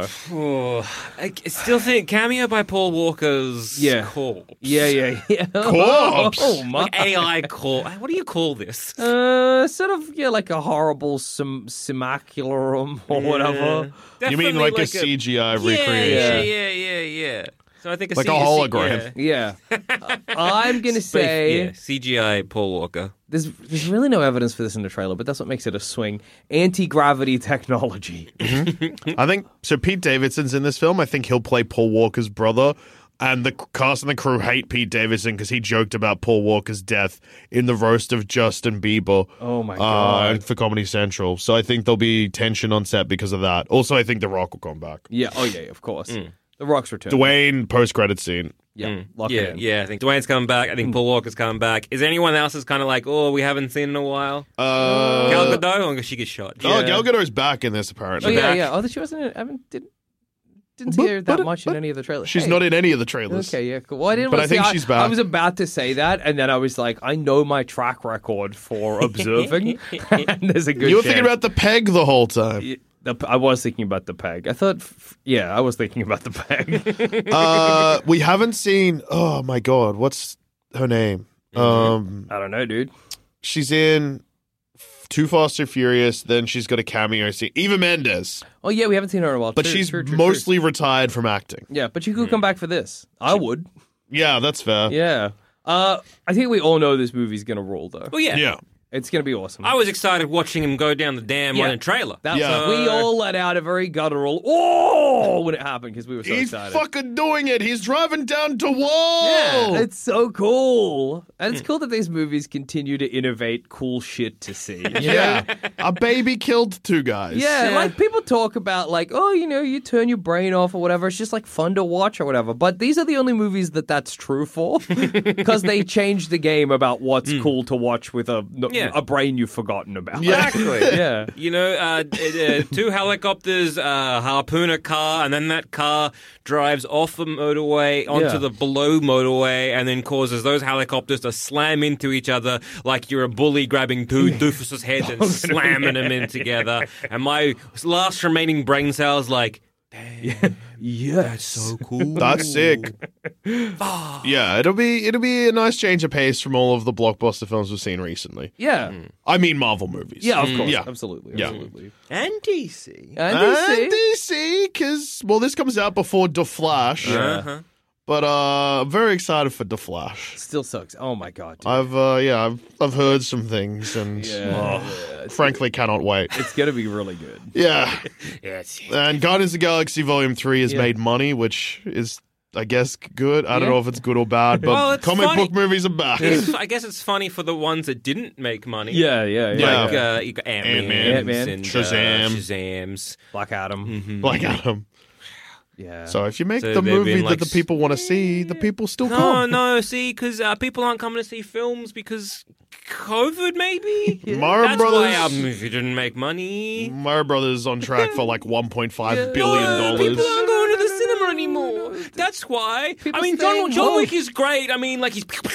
I still think cameo by Paul Walker's corpse. Yeah. Corpse? Oh, my. Like AI corpse. What do you call this? Sort of, like a horrible simulacrum or whatever. Definitely you mean like a CGI recreation? Yeah. So I think like a hologram. Yeah. I'm going to say... CGI Paul Walker. There's really no evidence for this in the trailer, but that's what makes it a swing. Anti-gravity technology. I think... So Pete Davidson's in this film. I think he'll play Paul Walker's brother. And the cast and the crew hate Pete Davidson because he joked about Paul Walker's death in the roast of Justin Bieber. Oh, my God. For Comedy Central. So I think there'll be tension on set because of that. Also, I think The Rock will come back. Yeah. Oh, yeah, of course. The Rock's return. Dwayne, post-credit scene. Yeah. I think Dwayne's coming back. I think Paul Walker's coming back. Is there anyone else that's kind of like, we haven't seen in a while? Gal Gadot? She gets shot. Oh, Gal Gadot's back in this, apparently. Yeah. Oh, she wasn't in... Didn't see her that much in any of the trailers. She's not in any of the trailers. Okay, yeah, cool. Well, I think she's back. I was about to say that, and then I was like, I know my track record for observing, and there's a good You were thinking about the peg the whole time. I was thinking about the peg. I thought, I was thinking about the peg. We haven't seen, oh my God, what's her name? I don't know, dude. She's in... Too Fast, Too Furious, then she's got a cameo scene. Eva Mendes. Oh, yeah, we haven't seen her in a while. But she's mostly retired from acting. Yeah, but she could come back for this. I would. Yeah, that's fair. Yeah. I think we all know this movie's going to roll, though. Well, yeah. Yeah. It's going to be awesome. I was excited watching him go down the dam on a trailer. We all let out a very guttural, when it happened because we were so excited. He's fucking doing it. He's driving down to wall. Yeah, it's so cool. And it's cool that these movies continue to innovate cool shit to see. Yeah. A baby killed 2 guys. Yeah, like people talk about like, you turn your brain off or whatever. It's just like fun to watch or whatever. But these are the only movies that's true for because they changed the game about what's cool to watch with a brain you've forgotten about. Exactly. Yeah. 2 helicopters harpoon a car, and then that car drives off the motorway onto the below motorway, and then causes those helicopters to slam into each other like you're a bully grabbing 2 doofus' heads and slamming them in together. And my last remaining brain cells like... Yes. That's so cool. That's sick. Yeah, it'll be a nice change of pace from all of the blockbuster films we've seen recently. Yeah. I mean Marvel movies. Yeah, of course. Yeah. Absolutely. And DC. And DC, because, this comes out before The Flash. Uh-huh. But I'm very excited for The Flash. Still sucks. Oh my God. Dude. I've heard some things and frankly cannot wait. It's gonna be really good. Yeah. Yes. And Guardians of the Galaxy Volume 3 has made money, which is I guess good. I don't know if it's good or bad, but comic book movies are bad. I guess it's funny for the ones that didn't make money. Yeah. Like you got Ant-Man and Shazam's, Black Adam. Black Adam. Yeah. So if you make the movie that the people want to see, the people still come. No, see, because people aren't coming to see films because COVID, maybe? Mario That's Brothers, why our movie didn't make money. Mario Brothers is on track for like $1.5 billion. People aren't going to the cinema anymore. That's why. John Wick is great. I mean, like, he's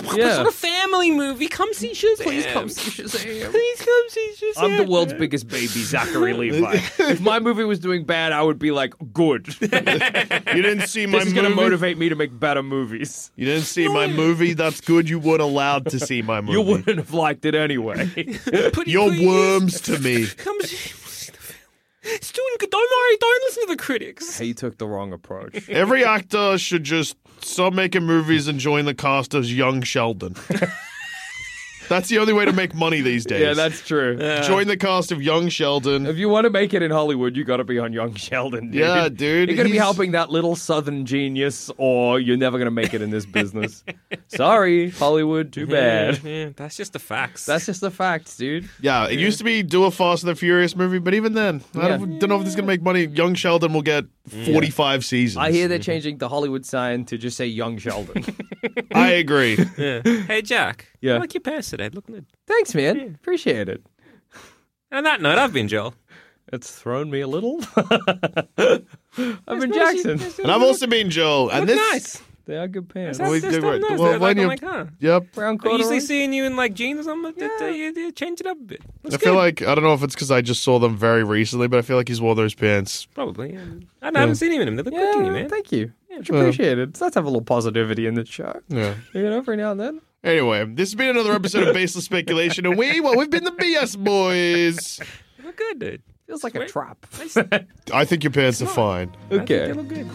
It's not a family movie. Come see Shazam. Please come see Shazam. Please come see Shazam. I'm the world's biggest baby, Zachary Levi. If my movie was doing bad, I would be like, good. You didn't see my movie? This is going to motivate me to make better movies. You didn't see my movie? That's good. You weren't allowed to see my movie. You wouldn't have liked it anyway. You're worms to me. Come see the film. It's doing good. Don't worry. Don't listen to the critics. He took the wrong approach. Every actor should just stop making movies and join the cast as young Sheldon. That's the only way to make money these days. Yeah, that's true. Join the cast of Young Sheldon. If you want to make it in Hollywood, you got to be on Young Sheldon, dude. Yeah, dude. You're going to be helping that little southern genius, or you're never going to make it in this business. Sorry, Hollywood, too bad. Yeah, that's just the facts. That's just the facts, dude. Yeah, it used to be do a Fast and the Furious movie, but even then, I don't know if this is going to make money. Young Sheldon will get 45 seasons. I hear they're changing the Hollywood sign to just say Young Sheldon. I agree. Yeah. Hey, Jack. Yeah. I like your pants today. Looking good. Thanks, man. Appreciate it. On that note, I've been Joel. It's thrown me a little. I've been Jackson. And I've also been Joel. And this nice. They are good pants. Well, Yep. Brown I'm corduroy. usually seeing you in like jeans or something. You change it up a bit. I feel like, I don't know if it's because I just saw them very recently, but I feel like he's worn those pants. Probably. Yeah. I haven't seen him in them. They look good to you, man. Thank you. Much appreciated. So let's have a little positivity in this show. Yeah. Every now and then. Anyway, this has been another episode of Baseless Speculation, and we've been the BS Boys. They look good, dude. Feels like a trap. I think your pants are fine. Okay. They look good.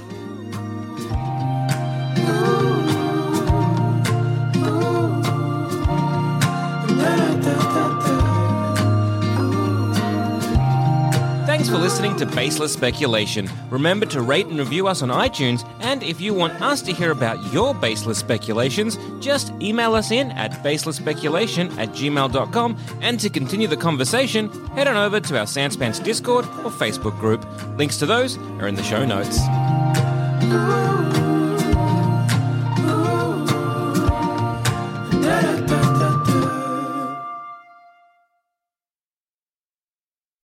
Thanks for listening to Baseless Speculation. Remember to rate and review us on iTunes, and if you want us to hear about your baseless speculations, just email us in at baselessspeculation@gmail.com, and to continue the conversation, head on over to our Sanspants Discord or Facebook group. Links to those are in the show notes.